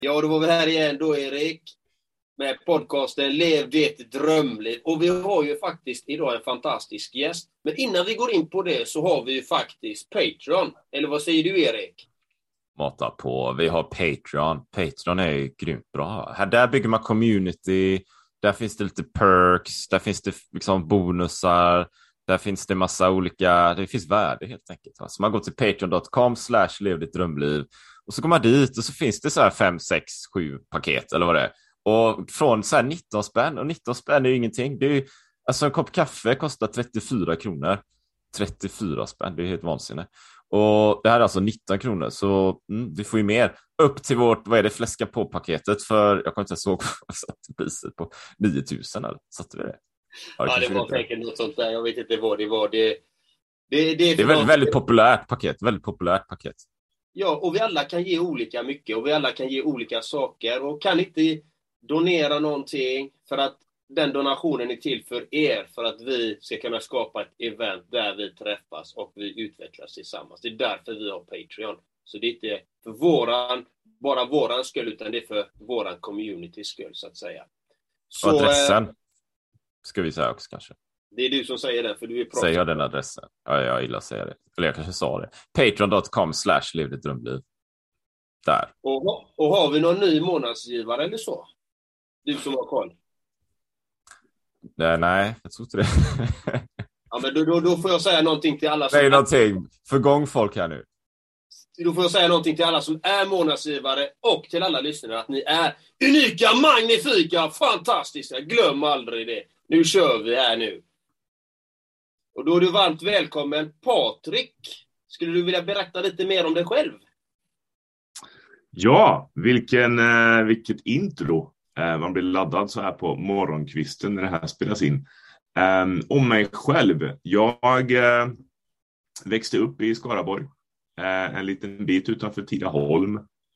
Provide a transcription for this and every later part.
Ja, då var vi här igen då, Erik. Med podcasten Lev det drömliv. Och vi har ju faktiskt idag en fantastisk gäst. Men innan vi går in på det så har vi ju faktiskt Patreon. Eller vad säger du, Erik? Mata på. Vi har Patreon. Patreon är ju grymt bra. Här där bygger man community. Där finns det lite perks. Där finns det liksom bonusar. Där finns det massa olika... Det finns värde helt enkelt. Så man går till patreon.com/levdetdrömliv. Och så går man dit och så finns det så här 5, 6, 7 paket eller vad det är. Och från så här 19 spänn. Och 19 spänn är ju ingenting. Det är ju, alltså en kopp kaffe kostar 34 kronor. 34 spänn, det är helt vansinnigt. Och det här är alltså 19 kronor. Så vi får ju mer. Upp till vårt, vad är det, fläska på paketet. För jag kommer inte ihåg vad satt priset på 9000 eller satte vi det? Ja, det var säkert något sånt där. Jag vet inte vad det var. Det är väldigt populärt paket. Väldigt populärt paket. Ja, och vi alla kan ge olika mycket. Och vi alla kan ge olika saker. Och kan inte donera någonting för att den donationen är till för er. För att vi ska kunna skapa ett event där vi träffas och vi utvecklas tillsammans. Det är därför vi har Patreon. Så det är inte för bara våran skull, utan det är för våran communitys skull, så att säga. Så, och adressen ska vi säga också kanske. Det är du som säger det, för du är proffs. Säger jag den adressen? Ja, jag gillar att säga det. Eller jag kanske sa det. Patreon.com/levdetdrömliv. Där. Och har vi någon ny månadsgivare eller så? Du som har koll. Nej, jag tror inte det. Ja, men då får jag säga någonting till alla som... Nej, någonting. Förgång folk här nu. Då får jag säga någonting till alla som är månadsgivare och till alla lyssnare att ni är unika, magnifika, fantastiska. Glöm aldrig det. Nu kör vi här nu. Och då är du varmt välkommen. Patrik, skulle du vilja berätta lite mer om dig själv? Ja, vilket intro. Man blir laddad så här på morgonkvisten när det här spelas in. Om mig själv. Jag växte upp i Skaraborg. En liten bit utanför Tidaholm.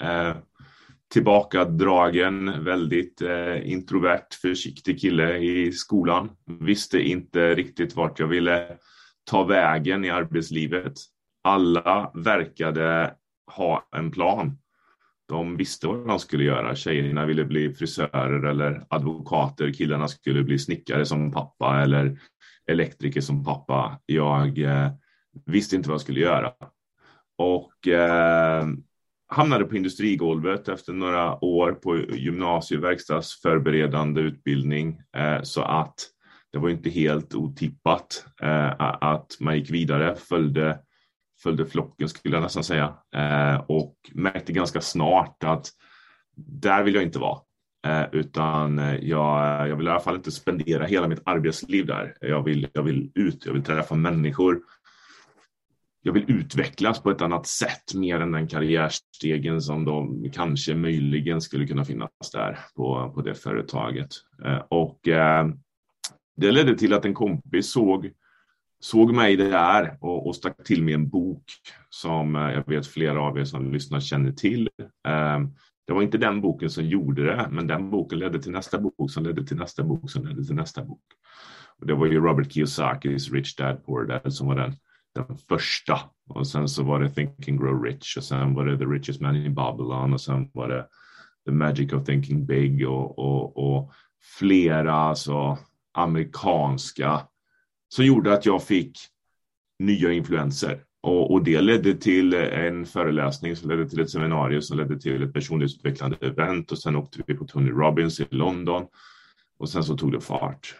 Tillbakadragen, väldigt introvert, försiktig kille i skolan. Visste inte riktigt vart jag ville ta vägen i arbetslivet. Alla verkade ha en plan. De visste vad de skulle göra. Tjejerna ville bli frisörer eller advokater. Killarna skulle bli snickare som pappa eller elektriker som pappa. Jag visste inte vad jag skulle göra. Och hamnade på industrigolvet efter några år på gymnasieverkstadsförberedande utbildning. Så att det var inte helt otippat att man gick vidare, följde flocken skulle jag nästan säga. Och märkte ganska snart att där vill jag inte vara. Utan jag vill i alla fall inte spendera hela mitt arbetsliv där. Jag vill ut, jag vill träffa människor. Jag vill utvecklas på ett annat sätt mer än den karriärstegen som de kanske möjligen skulle kunna finnas där på det företaget. Och det ledde till att en kompis såg mig där och stack till med en bok som jag vet flera av er som lyssnar känner till. Det var inte den boken som gjorde det, men den boken ledde till nästa bok som ledde till nästa bok som ledde till nästa bok. Och det var ju Robert Kiyosakis Rich Dad Poor Dad som var den första. Och sen så var det Think and Grow Rich och sen var det The Richest Man in Babylon och sen var det The Magic of Thinking Big och flera alltså amerikanska som gjorde att jag fick nya influenser. Och det ledde till en föreläsning som ledde till ett seminarium som ledde till ett personlighetsutvecklande event och sen åkte vi på Tony Robbins i London och sen så tog det fart.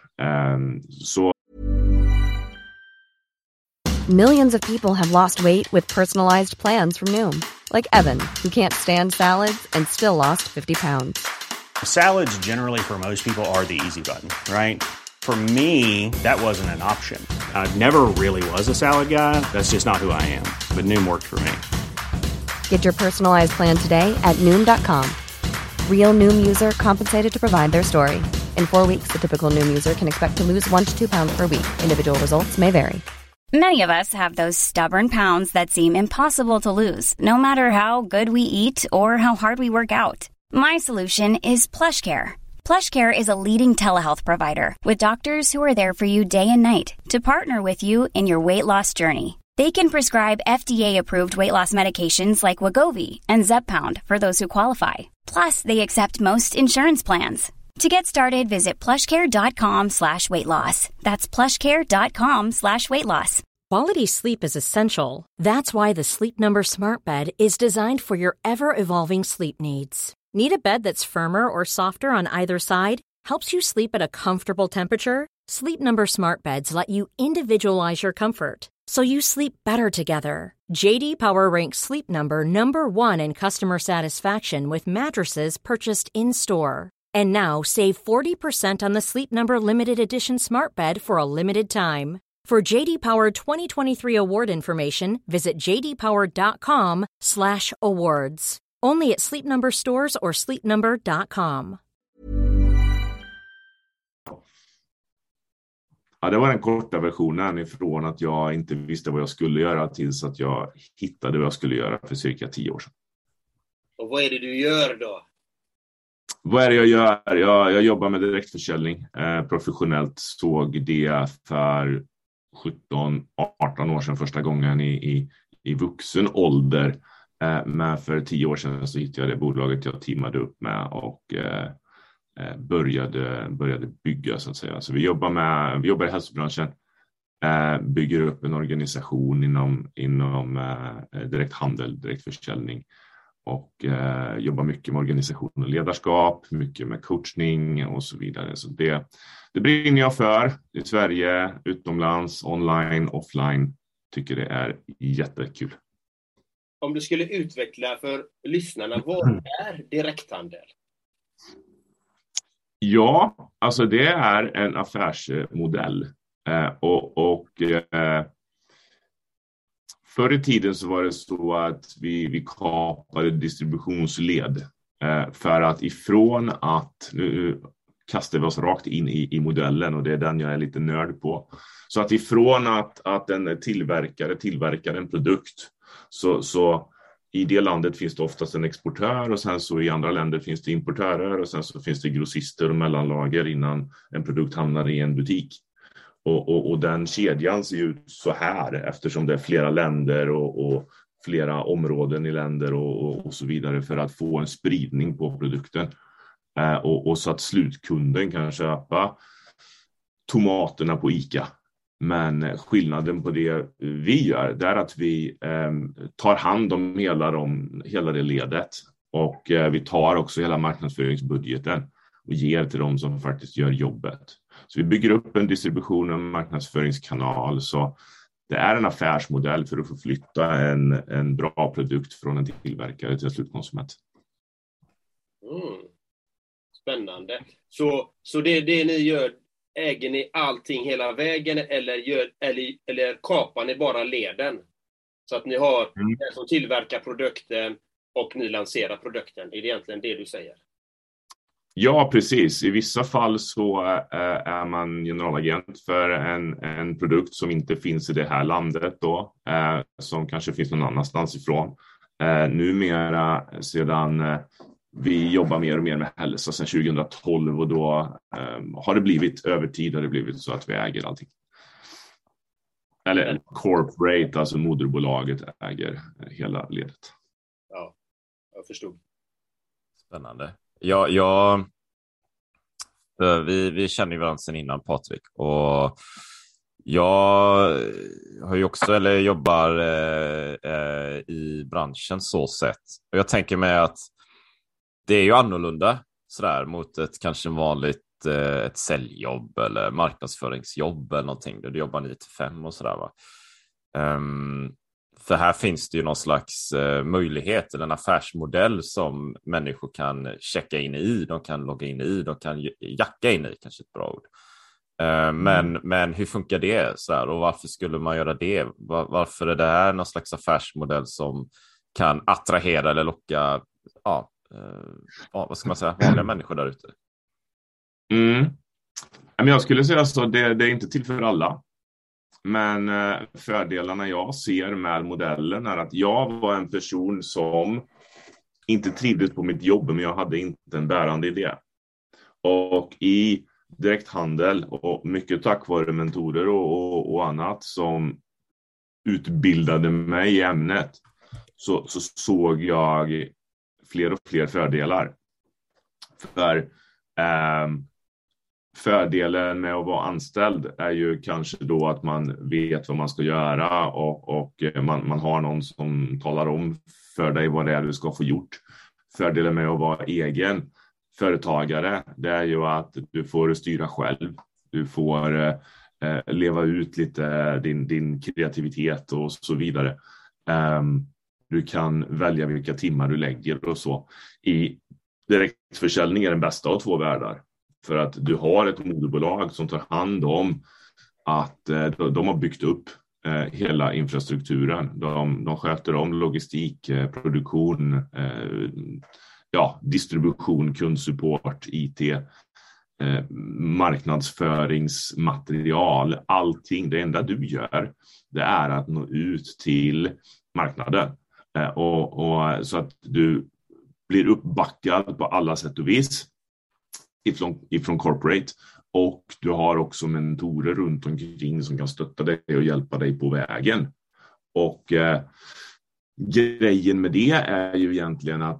Millions of people have lost weight with personalized plans from Noom. Like Evan, who can't stand salads and still lost 50 pounds. Salads generally for most people are the easy button, right? For me, that wasn't an option. I never really was a salad guy. That's just not who I am. But Noom worked for me. Get your personalized plan today at Noom.com. Real Noom user compensated to provide their story. In 4 weeks, the typical Noom user can expect to lose 1 to 2 pounds per week. Individual results may vary. Many of us have those stubborn pounds that seem impossible to lose, no matter how good we eat or how hard we work out. My solution is PlushCare. PlushCare is a leading telehealth provider with doctors who are there for you day and night to partner with you in your weight loss journey. They can prescribe FDA-approved weight loss medications like Wegovy and Zepbound for those who qualify. Plus, they accept most insurance plans. To get started, visit plushcare.com/weightloss. That's plushcare.com/weightloss. Quality sleep is essential. That's why the Sleep Number Smart Bed is designed for your ever-evolving sleep needs. Need a bed that's firmer or softer on either side? Helps you sleep at a comfortable temperature? Sleep Number Smart Beds let you individualize your comfort, so you sleep better together. JD Power ranks Sleep Number #1 in customer satisfaction with mattresses purchased in-store. And now, save 40% on the Sleep Number Limited Edition Smart Bed for a limited time. For JD Power 2023 award information, visit jdpower.com/awards. Only at Sleep Number stores or sleepnumber.com. Ja, det var den korta versionen ifrån att jag inte visste vad jag skulle göra tills att jag hittade vad jag skulle göra för cirka 10 år sedan. Och vad är det du gör då? Vad är det jag gör? Jag jobbar med direktförsäljning professionellt. Såg det för 17-18 år sedan första gången i vuxen ålder. Men för 10 år sedan så hittade jag det bolaget jag teamade upp med och började bygga så att säga. Så vi jobbar i hälsobranschen, bygger upp en organisation inom direkthandel, direktförsäljning och jobbar mycket med organisation och ledarskap, mycket med coachning och så vidare. Så det brinner jag för i Sverige, utomlands, online, offline. Tycker det är jättekul. Om du skulle utveckla för lyssnarna, vad är direkthandel? Ja, alltså det är en affärsmodell. Förr i tiden så var det så att vi kapade distributionsled. För att ifrån att, nu kastar vi oss rakt in i modellen och det är den jag är lite nörd på. Så att ifrån att en tillverkar en produkt så i det landet finns det oftast en exportör och sen så i andra länder finns det importörer och sen så finns det grossister och mellanlager innan en produkt hamnar i en butik. Och den kedjan ser ut så här eftersom det är flera länder och flera områden i länder och så vidare för att få en spridning på produkten. Och så att slutkunden kan köpa tomaterna på ICA. Men skillnaden på det vi gör det är att vi tar hand om hela det ledet. Och vi tar också hela marknadsföringsbudgeten och ger till dem som faktiskt gör jobbet. Så vi bygger upp en distribution och en marknadsföringskanal. Så det är en affärsmodell för att få flytta en bra produkt från en tillverkare till en slutkonsument. Spännande. Så det ni gör, äger ni allting hela vägen eller kapar ni bara leden? Så att ni har den som tillverkar produkten och ni lanserar produkten. Är det egentligen det du säger? Ja, precis. I vissa fall så är man generalagent för en produkt som inte finns i det här landet då, som kanske finns någon annanstans ifrån. Numera sedan vi jobbar mer och mer med hälsa sedan 2012 och då har det blivit över tid har det blivit så att vi äger allting. Eller corporate, alltså moderbolaget äger hela ledet. Ja, jag förstod. Spännande. Vi känner ju varandra sedan innan, Patrik, och jag har ju också, jobbar i branschen så sett. Och jag tänker mig att det är ju annorlunda sådär mot ett kanske vanligt ett säljjobb eller marknadsföringsjobb eller någonting där du jobbar 9-5 och sådär va. För här finns det ju någon slags möjlighet eller en affärsmodell som människor kan checka in i, de kan logga in i, de kan jacka in i, kanske ett bra ord. Men hur funkar det så här, och varför skulle man göra det? Varför är det här någon slags affärsmodell som kan attrahera eller locka vad ska man säga, vanliga människor där ute? Men jag skulle säga så, det är inte till för alla. Men fördelarna jag ser med modellen är att jag var en person som inte trivdes på mitt jobb, men jag hade inte en bärande idé. Och i direkthandel och mycket tack vare mentorer och annat som utbildade mig i ämnet så såg jag fler och fler fördelar. För fördelen med att vara anställd är ju kanske då att man vet vad man ska göra och man har någon som talar om för dig vad det är du ska få gjort. Fördelen med att vara egen företagare, det är ju att du får styra själv. Du får leva ut lite din kreativitet och så vidare. Du kan välja vilka timmar du lägger och så. I direktförsäljning är den bästa av två världar. För att du har ett moderbolag som tar hand om att de har byggt upp hela infrastrukturen. De sköter om logistik, produktion, distribution, kundsupport, IT, marknadsföringsmaterial, allting. Det enda du gör, det är att nå ut till marknaden. Och så att du blir uppbackad på alla sätt och vis ifrån corporate, och du har också mentorer runt omkring som kan stötta dig och hjälpa dig på vägen. Och grejen med det är ju egentligen att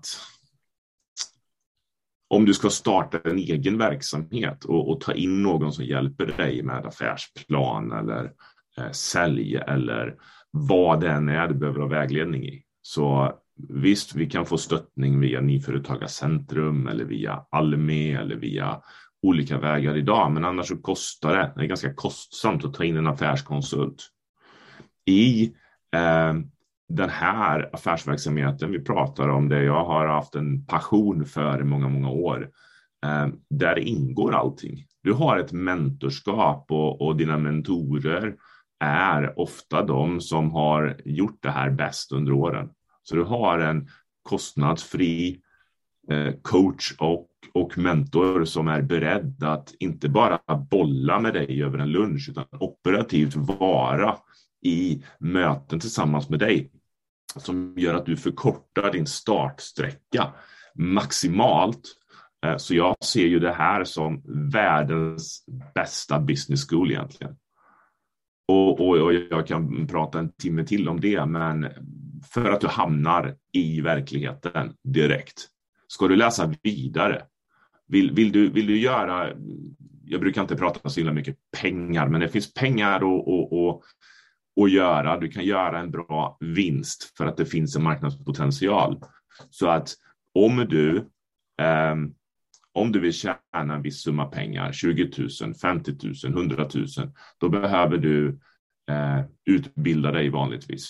om du ska starta en egen verksamhet och ta in någon som hjälper dig med affärsplan eller sälj eller vad det än är du behöver ha vägledning i, så visst, vi kan få stöttning via Nyföretagarcentrum eller via Almi eller via olika vägar idag, men annars så kostar det är ganska kostsamt att ta in en affärskonsult. I den här affärsverksamheten vi pratar om, det jag har haft en passion för i många, många år, där ingår allting. Du har ett mentorskap och dina mentorer är ofta de som har gjort det här bäst under åren. Så du har en kostnadsfri coach och mentor som är beredd att inte bara bolla med dig över en lunch, utan operativt vara i möten tillsammans med dig, som gör att du förkortar din startsträcka maximalt. Så jag ser ju det här som världens bästa business school egentligen. Och jag kan prata en timme till om det, men för att du hamnar i verkligheten direkt. Ska du läsa vidare? Vill du göra... Jag brukar inte prata så himla mycket pengar, men det finns pengar att göra. Du kan göra en bra vinst för att det finns en marknadspotential. Så att om du vill tjäna en viss summa pengar, 20 000, 50 000, 100 000, då behöver du utbilda dig vanligtvis.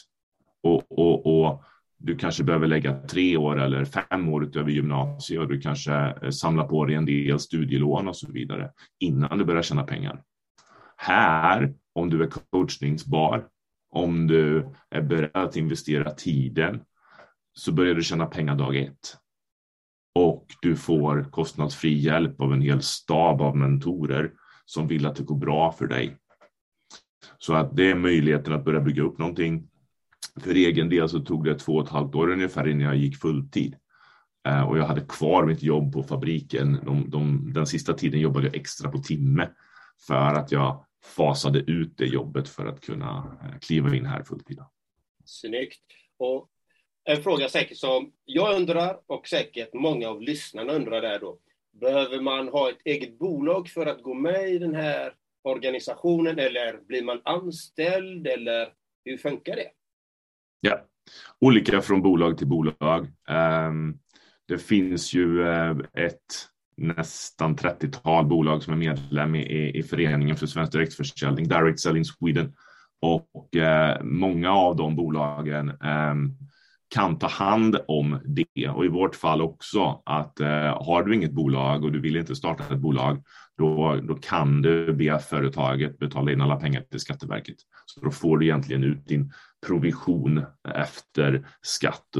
Och du kanske behöver lägga 3 år eller 5 år utöver gymnasiet, och du kanske samlar på dig en del studielån och så vidare innan du börjar tjäna pengar. Här, om du är coachningsbar, om du är beredd att investera tiden, så börjar du tjäna pengar dag 1. Och du får kostnadsfri hjälp av en hel stab av mentorer som vill att det går bra för dig. Så att det är möjligheten att börja bygga upp någonting. För egen del så tog det 2,5 år ungefär innan jag gick fulltid. Och jag hade kvar mitt jobb på fabriken. Den sista tiden jobbade jag extra på timme för att jag fasade ut det jobbet för att kunna kliva in här fulltid. Snyggt. Och en fråga säkert som jag undrar, och säkert många av lyssnarna undrar där då. Behöver man ha ett eget bolag för att gå med i den här organisationen, eller blir man anställd, eller hur funkar det? Ja, olika från bolag till bolag. Det finns ju ett nästan 30-tal bolag som är medlem i föreningen för svensk direktförsäljning, Direct Selling Sweden. Och många av de bolagen kan ta hand om det. Och i vårt fall också att har du inget bolag och du vill inte starta ett bolag, då kan du be företaget betala in alla pengar till Skatteverket. Så då får du egentligen ut din provision efter skatt,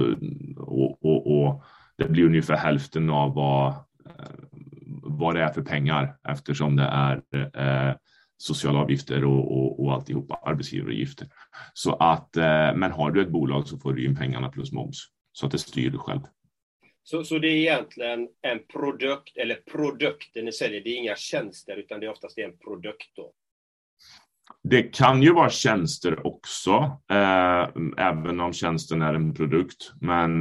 och det blir ungefär hälften av vad det är för pengar, eftersom det är sociala avgifter och alltihopa, arbetsgivaravgifter. Så att, men har du ett bolag så får du in pengarna plus moms, så att det styr du själv. Så det är egentligen en produkt, eller produkten ni säljer, det är inga tjänster utan det är oftast en produkt då? Det kan ju vara tjänster också, även om tjänsten är en produkt. Men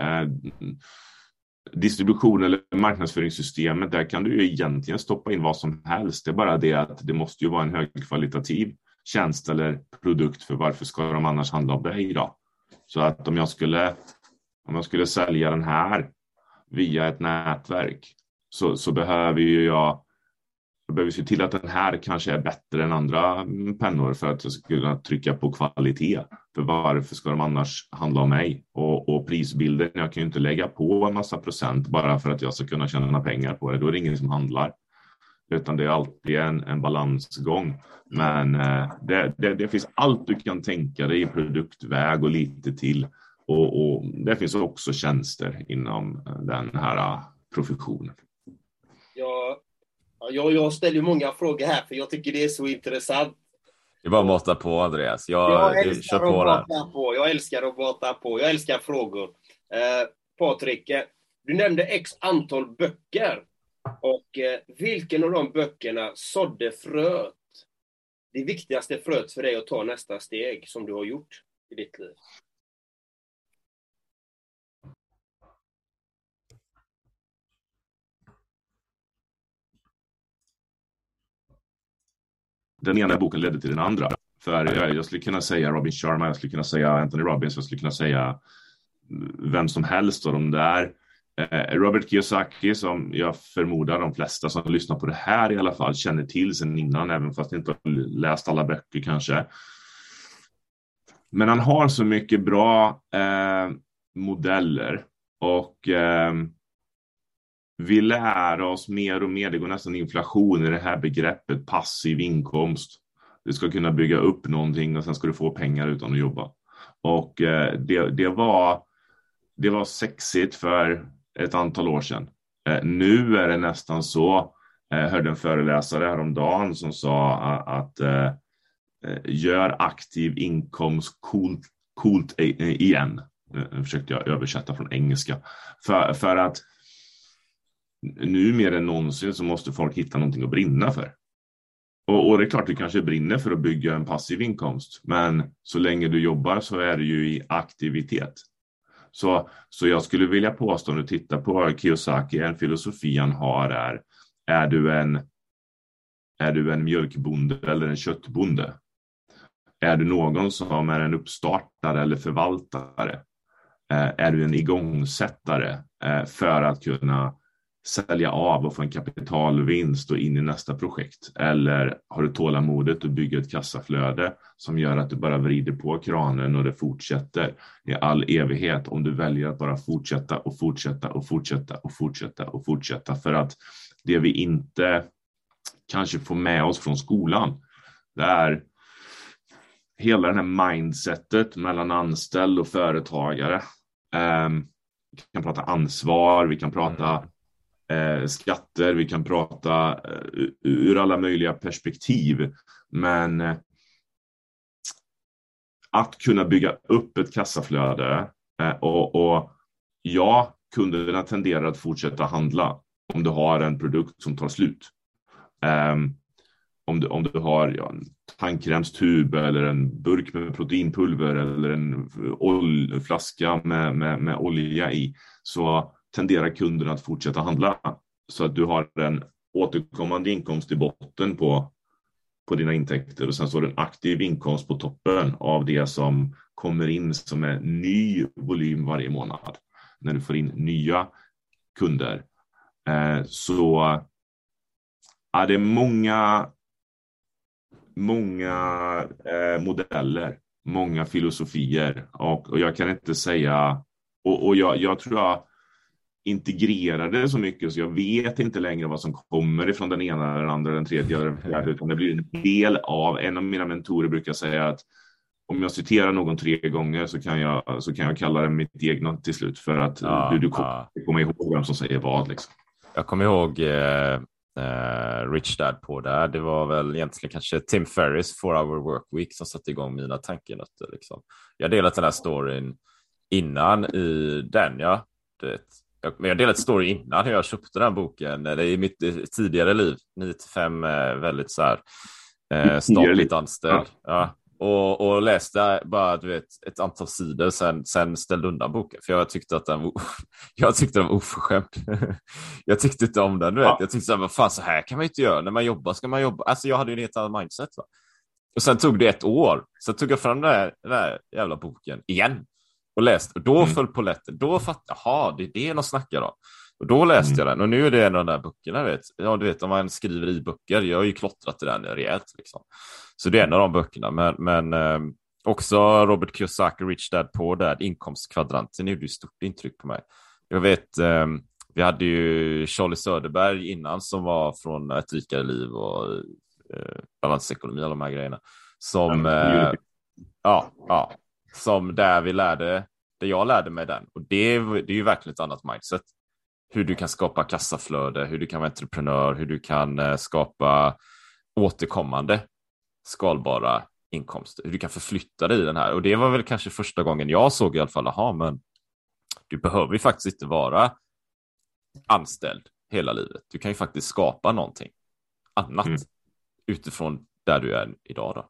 distribution eller marknadsföringssystemet, där kan du ju egentligen stoppa in vad som helst. Det är bara det att det måste ju vara en högkvalitativ tjänst eller produkt, för varför ska de annars handla om dig då? Så att om jag skulle sälja den här via ett nätverk, så behöver jag se till att den här kanske är bättre än andra pennor för att jag ska kunna trycka på kvalitet. För varför ska de annars handla om mig? Och prisbilden, jag kan ju inte lägga på en massa procent bara för att jag ska kunna tjäna pengar på det. Då är det ingen som handlar. Utan det är alltid en balansgång. Men det finns allt du kan tänka dig i produktväg och lite till. Och det finns också tjänster inom den här professionen. Jag ställer många frågor här för jag tycker det är så intressant. Det är bara att mata på, Andreas. Jag älskar att mata på. Jag älskar frågor. Patrik, du nämnde x antal böcker. Och vilken av de böckerna sådde fröet? Det viktigaste fröet för dig att ta nästa steg som du har gjort i ditt liv? Den ena boken ledde till den andra. För jag skulle kunna säga Robin Sharma, jag skulle kunna säga Anthony Robbins, jag skulle kunna säga vem som helst av dem där. Robert Kiyosaki, som jag förmodar de flesta som lyssnar på det här i alla fall känner till sen innan, även fast jag inte har läst alla böcker kanske. Men han har så mycket bra modeller och vi lär oss mer och mer, det går nästan inflation i det här begreppet passiv inkomst. Du ska kunna bygga upp någonting och sen ska du få pengar utan att jobba. Och det var sexigt för ett antal år sedan. Nu är det nästan så. Jag hörde en föreläsare häromdagen som sa att gör aktiv inkomst coolt igen. Nu försökte jag översätta från engelska. För att nu mer än någonsin så måste folk hitta någonting att brinna för. Och det är klart du kanske brinner för att bygga en passiv inkomst. Men så länge du jobbar så är det ju i aktivitet. Så jag skulle vilja påstå, när du tittar på Kiyosaki, en filosofi han har är du en mjölkbonde eller en köttbonde? Är du någon som är en uppstartare eller förvaltare? Är du en igångsättare för att kunna sälja av och få en kapitalvinst och in i nästa projekt? Eller har du tålamodet att bygga ett kassaflöde som gör att du bara vrider på kranen och det fortsätter i all evighet, om du väljer att bara fortsätta och fortsätta och fortsätta och fortsätta och fortsätta? För att det vi inte kanske får med oss från skolan, det är hela det här mindsetet mellan anställd och företagare. Vi kan prata ansvar, vi kan prata skatter, vi kan prata ur alla möjliga perspektiv, men att kunna bygga upp ett kassaflöde och kunderna tenderar att fortsätta handla om du har en produkt som tar slut. Om du har en tandkrämstub eller en burk med proteinpulver eller en flaska med olja i, så tenderar kunderna att fortsätta handla, så att du har en återkommande inkomst i botten på dina intäkter, och sen så har du en aktiv inkomst på toppen av det som kommer in som är ny volym varje månad när du får in nya kunder. Så det är många modeller, många filosofier, och jag kan inte säga, och jag tror jag integrerade så mycket så jag vet inte längre vad som kommer ifrån den ena, den andra, den tredje eller den fjärde, utan det blir en del av. En av mina mentorer brukar säga att om jag citerar någon 3 gånger så kan jag kalla det mitt egna till slut, för att du kommer ihåg vem som säger vad liksom. Jag kommer ihåg Rich Dad på där. Det var väl egentligen kanske Tim Ferriss 4-Hour Workweek som satte igång mina tankenötter liksom. Jag delat den här storyn innan i den, men jag delade story innan hur jag köpte den här boken. Det är i mitt tidigare liv, 9-5, väldigt så här statligt anställd. Ja. Och läste bara, du vet, ett antal sidor, sen ställde undan boken. För jag tyckte att den var oförskämd. Jag tyckte inte om den, du vet. Jag tyckte, vad fan, så här kan man inte göra. När man jobbar ska man jobba. Alltså jag hade ju en helt annan mindset. Va? Och sen tog det 1 år. Så tog jag fram den där jävla boken igen. Och läste. Och då föll på lätten. Då fattade jag, det är något snackar då. Och då läste jag den. Och nu är det en av de där böckerna, vet. Ja, du vet, om man skriver i böcker. Jag har ju klottrat i den rejält, liksom. Så det är en av de böckerna. Men också Robert Kiyosaki, Rich Dad Poor Dad, inkomstkvadranten gjorde ju stort intryck på mig. Jag vet, vi hade ju Charlie Söderberg innan som var från Ett rikare liv och balansekonomi och de här grejerna. Som, som där jag lärde mig den. Och det är ju verkligen ett annat mindset. Hur du kan skapa kassaflöde, hur du kan vara entreprenör, hur du kan skapa återkommande skalbara inkomster, hur du kan förflytta dig i den här. Och det var väl kanske första gången jag såg i alla fall, men du behöver ju faktiskt inte vara anställd hela livet. Du kan ju faktiskt skapa någonting annat utifrån där du är idag då.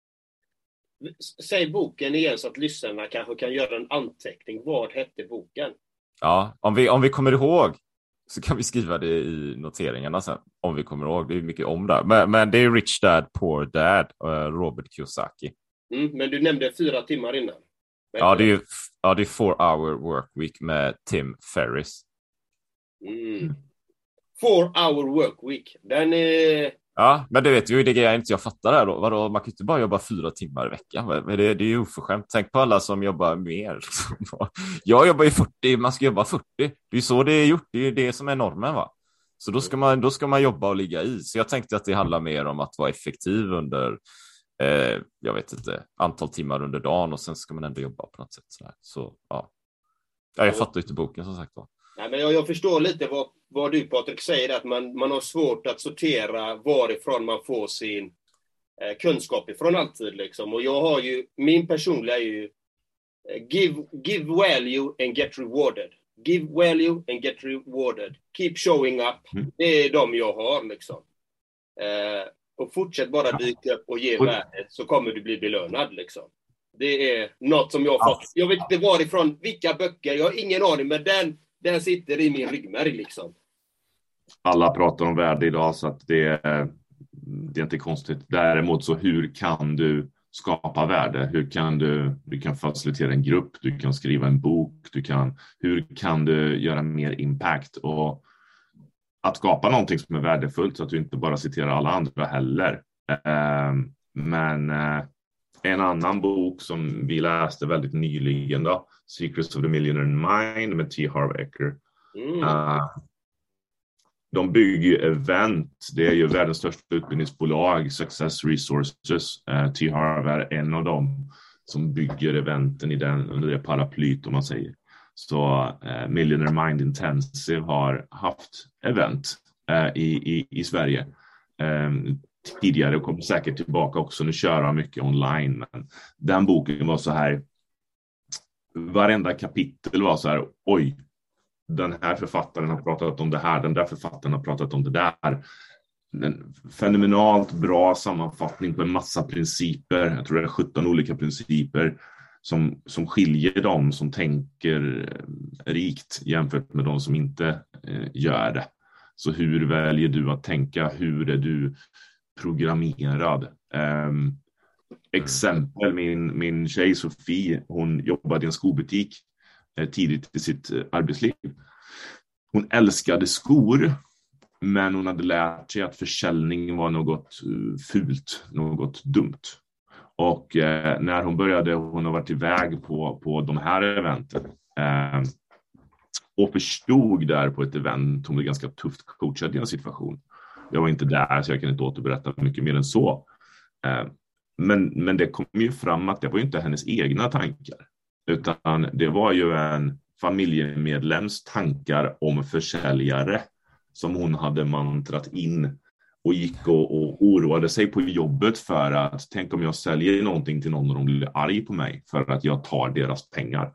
Säg boken igen så att lyssnarna kanske kan göra en anteckning. Vad hette boken? Ja, om vi kommer ihåg så kan vi skriva det i noteringarna sen. Om vi kommer ihåg, det är mycket om där. Men det är Rich Dad, Poor Dad, Robert Kiyosaki. Men du nämnde 4 timmar innan. Ja, det är 4-hour work week med Tim Ferriss. 4-hour work week. Den är... Ja, men det vet ju, det är inte jag fattar det då. Vadå, man kan inte bara jobba 4 timmar i veckan. Men det är ju oförskämt. Tänk på alla som jobbar mer. Liksom. Jag jobbar ju 40, man ska jobba 40. Det är ju så det är gjort, det är det som är normen, va? Så då ska man jobba och ligga i. Så jag tänkte att det handlar mer om att vara effektiv under, jag vet inte, antal timmar under dagen. Och sen ska man ändå jobba på något sätt. Så ja, jag fattar inte boken som sagt. Nej, men jag förstår lite vad du, Patrik, säger, att man har svårt att sortera varifrån man får sin kunskap ifrån alltid. Liksom. Och jag har ju, min personliga är ju give value and get rewarded. Give value and get rewarded. Keep showing up. Det är de jag har. Liksom. Och fortsätt bara dyka upp och ge värde, så kommer du bli belönad. Liksom. Det är något som jag har fått. Jag vet inte varifrån, vilka böcker, jag har ingen aning, men den sitter i min ryggmärg liksom. Alla pratar om värde idag, så att det är inte konstigt. Däremot så, hur kan du skapa värde? Hur kan du kan facilitera en grupp, du kan skriva en bok, hur kan du göra mer impact? Och att skapa någonting som är värdefullt, så att du inte bara citerar alla andra heller. Men en annan bok som vi läste väldigt nyligen då, Secrets of the Millionaire Mind med T. Harv Eker. De bygger event. Det är ju världens största utbildningsbolag, Success Resources. T. Harv är en av dem som bygger eventen under det paraplyt, om man säger. Så Millionaire Mind Intensive har haft event i Sverige tidigare, och kommer säkert tillbaka också. Nu kör han mycket online, men den boken var så här, varenda kapitel var så här, oj, den här författaren har pratat om det här, den där författaren har pratat om det där. En fenomenalt bra sammanfattning på en massa principer. Jag tror det är 17 olika principer som skiljer dem som tänker rikt jämfört med de som inte gör det. Så hur väljer du att tänka? Hur är du programmerad? Exempel, min tjej Sofie, hon jobbade i en skobutik tidigt i sitt arbetsliv. Hon älskade skor, men hon hade lärt sig att försäljning var något fult, något dumt. Och när hon har varit iväg på de här eventen och förstod där på ett event, hon blev ganska tufft coachad i en situation. Jag var inte där, så jag kan inte återberätta mycket mer än så. Men det kom ju fram att det var inte hennes egna tankar, utan det var ju en familjemedlems tankar om försäljare som hon hade mantrat in, och gick och oroade sig på jobbet för att, tänk om jag säljer någonting till någon och de blir arg på mig för att jag tar deras pengar.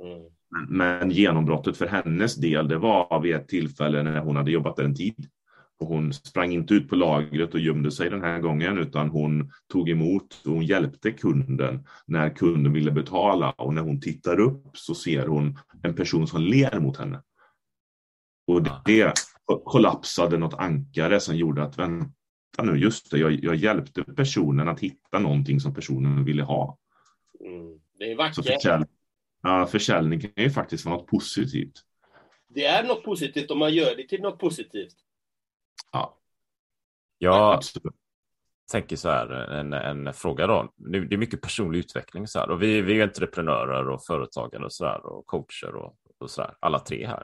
Men genombrottet för hennes del, det var vid ett tillfälle när hon hade jobbat där en tid Och hon sprang inte ut på lagret och gömde sig den här gången, utan hon tog emot och hon hjälpte kunden när kunden ville betala. Och när hon tittar upp så ser hon en person som ler mot henne. Och det kollapsade något ankare som gjorde att, vänta nu, just det, jag hjälpte personen att hitta någonting som personen ville ha. Det är vackert. Så försäljning kan ju faktiskt vara något positivt. Det är något positivt om man gör det till något positivt. Ja. Jag tänker så här, en fråga då. Det är mycket personlig utveckling så här, och vi är entreprenörer och företagare och så där, och coacher och så där, alla tre här.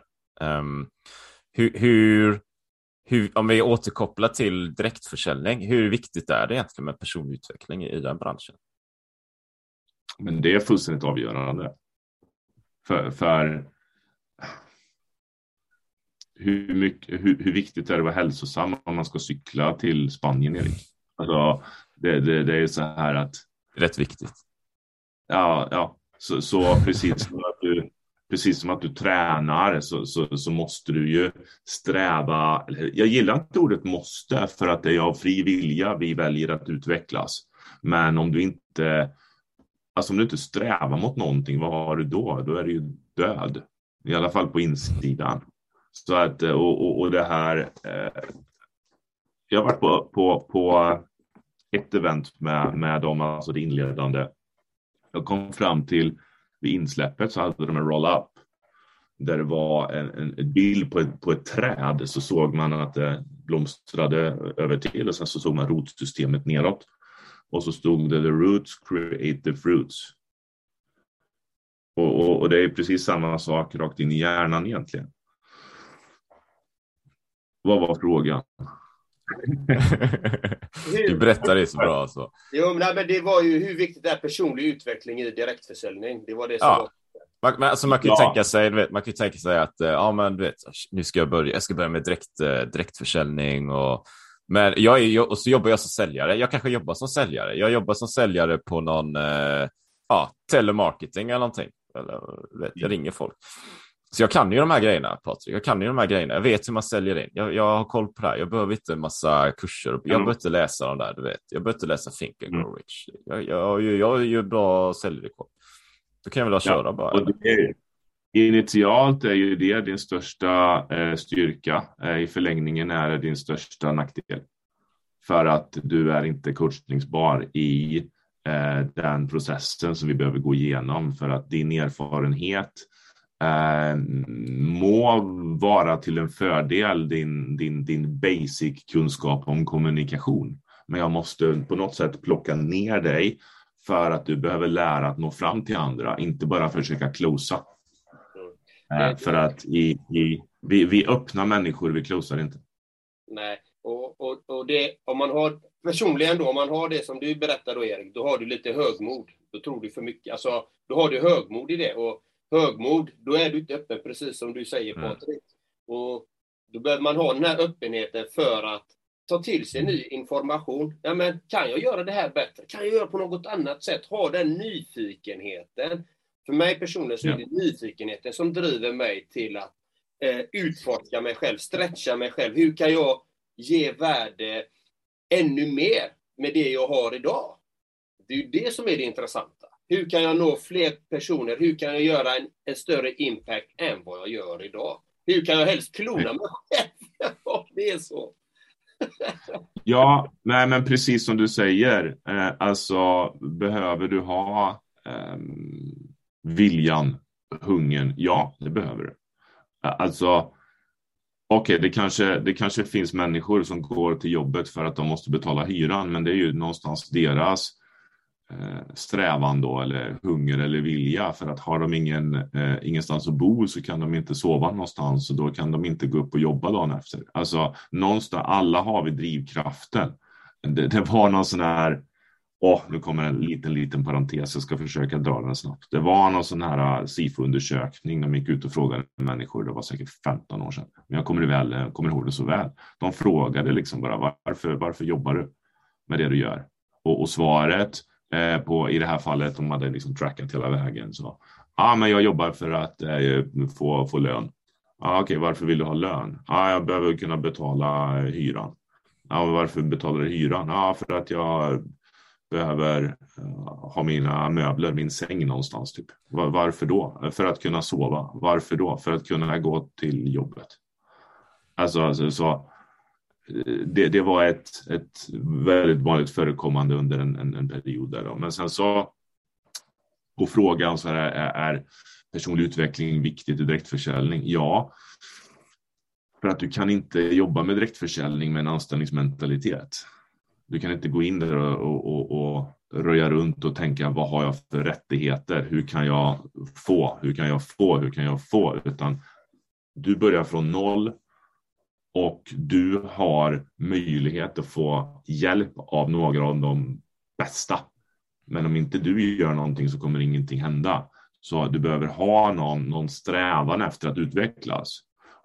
Hur om vi återkopplar till direktförsäljning, hur viktigt är det egentligen med personlig utveckling i den branschen? Men det är fullständigt avgörande. För hur viktigt är det att vara hälsosam om man ska cykla till Spanien, Erik? Alltså, det är så här att... Rätt viktigt. Ja. Så precis som att du tränar så måste du ju sträva... Jag gillar inte ordet måste, för att det är av fri vilja vi väljer att utvecklas. Men om du inte strävar mot någonting, vad har du då? Då är du ju död. I alla fall på insidan. Så att, och det här... Jag har varit på ett event med dem, alltså det inledande. Jag kom fram till, vid insläppet så hade de en roll-up. Där det var en bild på ett träd, så såg man att det blomstrade över till, och sen så såg man rotsystemet neråt. Och så stod det: the roots create the fruits. Och det är precis samma sak rakt in i hjärnan egentligen. Vad var frågan? Du berättar det så bra alltså. Jo, men det var ju hur viktigt är personlig utveckling i direktförsäljning. Det var det som var... Man kan ju tänka sig att nu ska jag börja med direktförsäljning men och så jobbar jag som säljare. Jag kanske jobbar som säljare. Jag jobbar som säljare på någon telemarketing eller någonting. Jag ringer folk. Så jag kan ju de här grejerna, Patrik. Jag vet hur man säljer in. Jag har koll på det här. Jag behöver inte en massa kurser. Jag behöver inte läsa dem där, du vet. Jag behöver inte läsa Think and Grow Rich. Jag är ju bra säljrekord. Då kan jag väl köra bara. Och initialt är ju det din största styrka. I förlängningen är det din största nackdel. För att du är inte coachningsbar i den processen som vi behöver gå igenom. För att din erfarenhet må vara till en fördel din basic kunskap om kommunikation. Men jag måste på något sätt plocka ner dig för att du behöver lära att nå fram till andra, inte bara försöka closa. För att vi öppna människor, vi closar inte. Nej, och det, om man har personligen då, om man har det som du berättar då, Erik, då har du lite högmod. Då tror du för mycket, alltså då har du högmod i det, och högmod, då är du inte öppen, precis som du säger, Patrik. Och då behöver man ha den här öppenheten för att ta till sig ny information. Ja, men kan jag göra det här bättre? Kan jag göra på något annat sätt? Ha den nyfikenheten. För mig personligen så är det nyfikenheten som driver mig till att utforska mig själv, stretcha mig själv. Hur kan jag ge värde ännu mer med det jag har idag? Det är ju det som är det intressanta. Hur kan jag nå fler personer? Hur kan jag göra en större impact än vad jag gör idag? Hur kan jag helst klona mig själv? Ja, det är så. Ja, nej, men precis som du säger, alltså behöver du ha viljan, hungern? Ja, det behöver du. Alltså, okej, det kanske finns människor som går till jobbet för att de måste betala hyran, men det är ju någonstans deras strävan då, eller hunger eller vilja, för att har de ingenstans att bo så kan de inte sova någonstans, och då kan de inte gå upp och jobba dagen efter. Alltså någonstans, alla har vi drivkraften. Det var någon sån här, nu kommer en liten parentes, jag ska försöka dra den snabbt. Det var någon sån här SIFO-undersökning, de gick ut och frågade människor, det var säkert 15 år sedan, men jag kommer ihåg det så väl. De frågade liksom bara, varför jobbar du med det du gör? Och svaret i det här fallet, de hade liksom trackat hela vägen, så men jag jobbar för att få lön. Okej, varför vill du ha lön? Jag behöver kunna betala hyran. Varför betalar du hyran? För att jag behöver ha mina möbler, min säng någonstans typ. Varför då? För att kunna sova. Varför då? För att kunna gå till jobbet. Så det var ett väldigt vanligt förekommande under en period där då. Men sen så på frågan så är personlig utveckling viktigt i direktförsäljning? Ja, för att du kan inte jobba med direktförsäljning med en anställningsmentalitet. Du kan inte gå in där och röja runt och tänka, vad har jag för rättigheter? Hur kan jag få? Utan du börjar från noll och du har möjlighet att få hjälp av några av de bästa. Men om inte du gör någonting så kommer ingenting hända. Så du behöver ha någon strävan efter att utvecklas.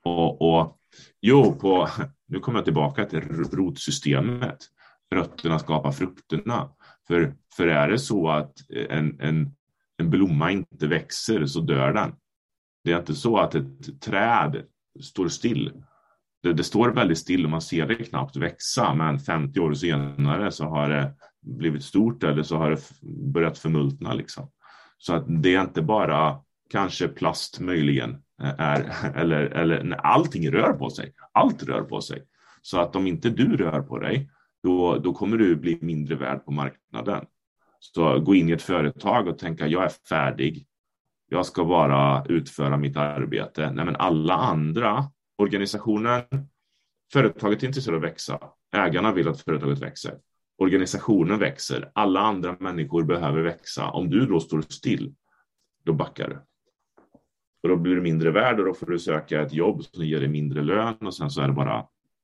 Nu kommer jag tillbaka till rotsystemet. Rötterna skapar frukterna. För är det så att en blomma inte växer så dör den. Det är inte så att ett träd står still. Det står väldigt still och man ser det knappt växa. Men 50 år senare så har det blivit stort eller så har det börjat förmultna liksom. Så att det är inte bara kanske plast möjligen eller allting rör på sig. Allt rör på sig. Så att om inte du rör på dig då kommer du bli mindre värd på marknaden. Så gå in i ett företag och tänka, jag är färdig. Jag ska bara utföra mitt arbete. Nej, men alla andra organisationen, företaget är intresserade av att växa. Ägarna vill att företaget växer. Organisationen växer. Alla andra människor behöver växa. Om du då står still, då backar du. Och då blir du mindre värd och då får du söka ett jobb som ger dig mindre lön och sen så är det bara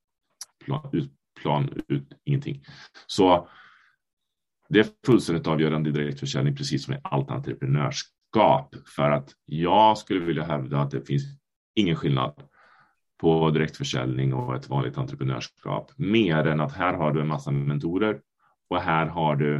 plan ut ingenting. Så det är fullständigt avgörande i direktförsäljning, precis som i allt entreprenörskap. För att jag skulle vilja hävda att det finns ingen skillnad på direktförsäljning och ett vanligt entreprenörskap. Mer än att här har du en massa mentorer och här har du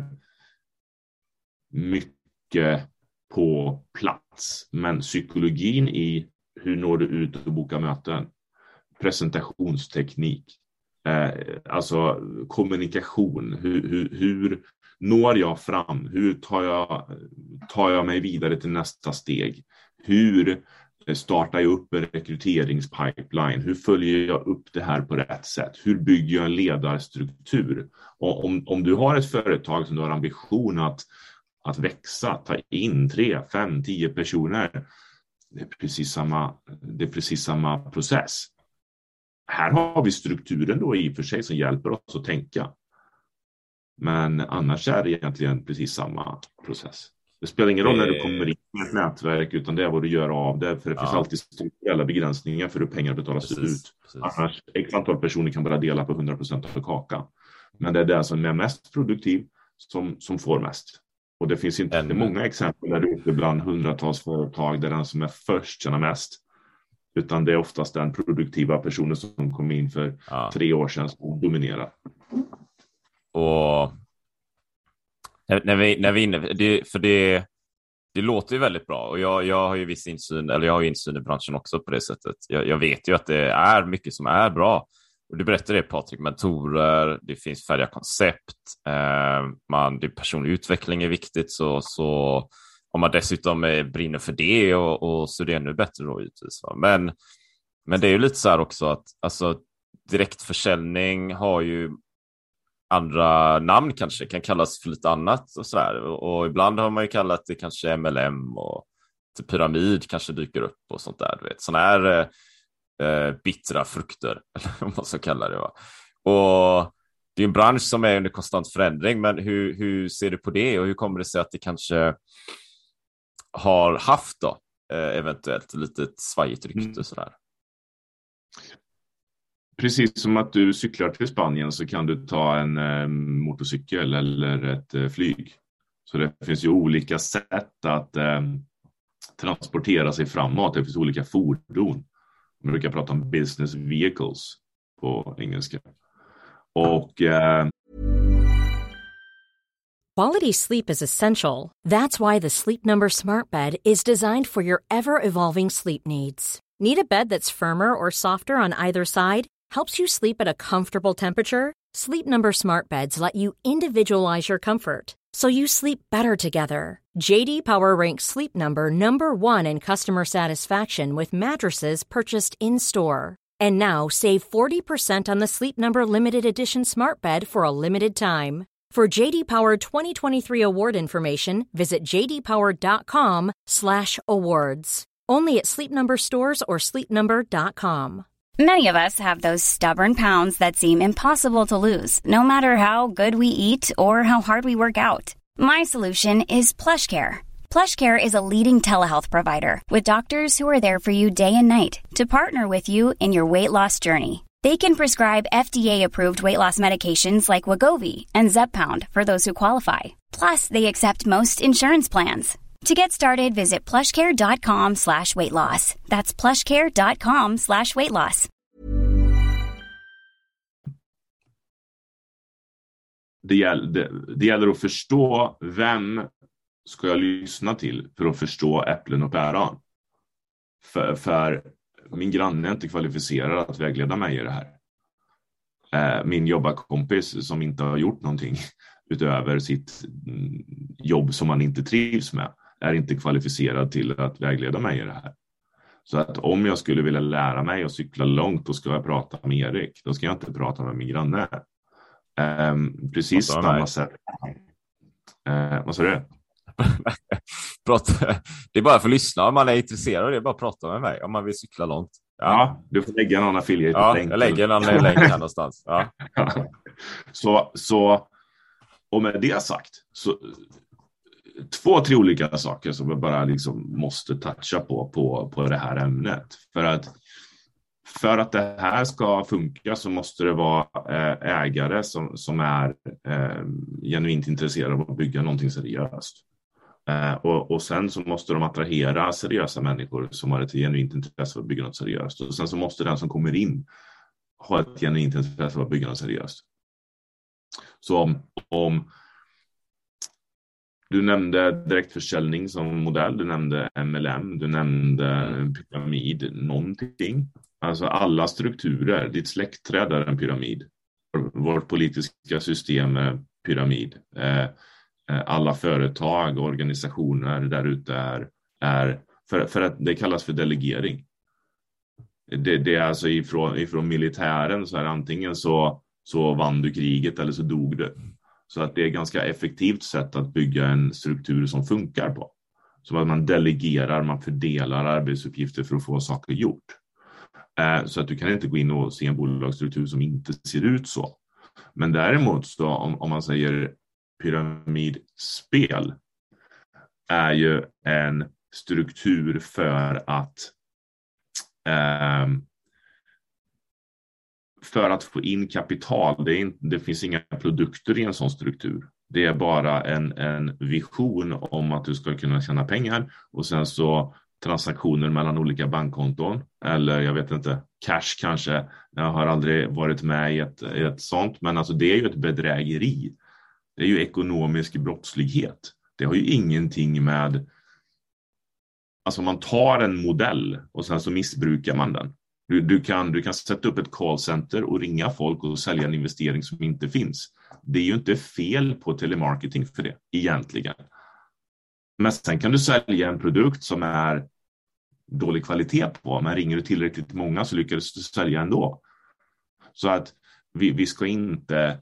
mycket på plats. Men psykologin i hur når du ut och boka möten, presentationsteknik, alltså kommunikation, hur når jag fram, hur tar jag mig vidare till nästa steg, hur startar jag upp en rekryteringspipeline, hur följer jag upp det här på rätt sätt, hur bygger jag en ledarstruktur. Och om du har ett företag som du har ambition att växa, ta in 3, 5, 10 personer, det är precis samma process. Här har vi strukturen då i och för sig som hjälper oss att tänka. Men annars är det egentligen precis samma process. Det spelar ingen roll när du kommer in i ett nätverk, utan det är vad du gör av det. För det finns alltid strukturella begränsningar för hur pengar betalas ut. Precis. Annars ett antal personer kan bara dela på 100% av kakan. Men det är det som är mest produktiv som får mest. Och det finns inte många exempel där ute bland hundratals företag där den som är först tjänar mest. Utan det är oftast den produktiva personen som kom in för 3 år sedan som dominerar. Och när vi är inne, för det låter ju väldigt bra. Och jag har ju viss insyn, eller jag har ju insyn i branschen också på det sättet. Jag vet ju att det är mycket som är bra. Och du berättade det, Patrik, mentorer, det finns färdiga koncept, det personlig utveckling är viktigt, så om man dessutom brinner för det och så är det ännu bättre då givetvis. Men det är ju lite så här också att alltså, direktförsäljning har ju andra namn, kanske kan kallas för lite annat och sådär. Och ibland har man ju kallat det kanske MLM och pyramid kanske dyker upp och sånt där. Du vet. Sådana här bittra frukter, eller vad man så kallar det. Va? Och det är en bransch som är under konstant förändring, men hur ser du på det och hur kommer det sig att det kanske har haft då eventuellt lite svajigt rykte sådär? Precis som att du cyklar till Spanien så kan du ta en motorcykel eller ett flyg. Så det finns ju olika sätt att transportera sig framåt. Det finns olika fordon. Man brukar prata om business vehicles på engelska. Och Quality sleep is essential. That's why the Sleep Number Smart Bed is designed for your ever-evolving sleep needs. Need a bed that's firmer or softer on either side? Helps you sleep at a comfortable temperature? Sleep Number Smart Beds let you individualize your comfort, so you sleep better together. JD Power ranks Sleep Number number 1 in customer satisfaction with mattresses purchased in-store. And now, save 40% on the Sleep Number Limited Edition Smart Bed for a limited time. For JD Power 2023 award information, visit jdpower.com/awards. Only at Sleep Number stores or sleepnumber.com. Many of us have those stubborn pounds that seem impossible to lose, no matter how good we eat or how hard we work out. My solution is PlushCare. PlushCare is a leading telehealth provider with doctors who are there for you day and night to partner with you in your weight loss journey. They can prescribe FDA-approved weight loss medications like Wegovy and Zepbound for those who qualify. Plus, they accept most insurance plans. To get started, visit plushcare.com/weightloss. That's plushcare.com/weightloss. Det gäller att förstå vem ska jag lyssna till för att förstå äpplen och päron. För min granne är inte kvalificerad att vägleda mig i det här. Min jobbarkompis som inte har gjort någonting utöver sitt jobb som man inte trivs med är inte kvalificerad till att vägleda mig i det här. Så att om jag skulle vilja lära mig att cykla långt, då ska jag prata med Erik. Då ska jag inte prata med min granne. Precis samma sätt. Vad sa du? Det är bara för att lyssna om man är intresserad. Det är bara att prata med mig om man vill cykla långt. Ja, du får lägga någon affiliate. Ja, jag lägger någon länk här någonstans. Ja. Så och med det sagt så 2-3 olika saker som jag bara liksom måste toucha på det här ämnet. För att det här ska funka så måste det vara ägare som är genuint intresserade av att bygga någonting seriöst. Och sen så måste de attrahera seriösa människor som har ett genuint intresse av att bygga något seriöst. Och sen så måste den som kommer in ha ett genuint intresse av att bygga något seriöst. Så om du nämnde direktförsäljning som modell, du nämnde MLM, du nämnde pyramid, någonting. Alltså alla strukturer, ditt släktträd är en pyramid. Vårt politiska system är pyramid. Alla företag och organisationer där ute är för att det kallas för delegering. Det är alltså ifrån militären så är antingen så vann du kriget eller så dog du. Så att det är ett ganska effektivt sätt att bygga en struktur som funkar på. Så att man delegerar, man fördelar arbetsuppgifter för att få saker gjort. Så att du kan inte gå in och se en bolagsstruktur som inte ser ut så. Men däremot så om man säger pyramidspel är ju en struktur för att få in kapital. Det finns inga produkter i en sån struktur. Det är bara en vision om att du ska kunna tjäna pengar och sen så transaktioner mellan olika bankkonton eller jag vet inte, cash kanske. Jag har aldrig varit med i ett sånt, men alltså det är ju ett bedrägeri. Det är ju ekonomisk brottslighet. Det har ju ingenting med... Alltså man tar en modell och sen så missbrukar man den. Du kan sätta upp ett callcenter och ringa folk och sälja en investering som inte finns. Det är ju inte fel på telemarketing för det, egentligen. Men sen kan du sälja en produkt som är dålig kvalitet på. Men ringer du tillräckligt många så lyckas du sälja ändå. Så att vi ska inte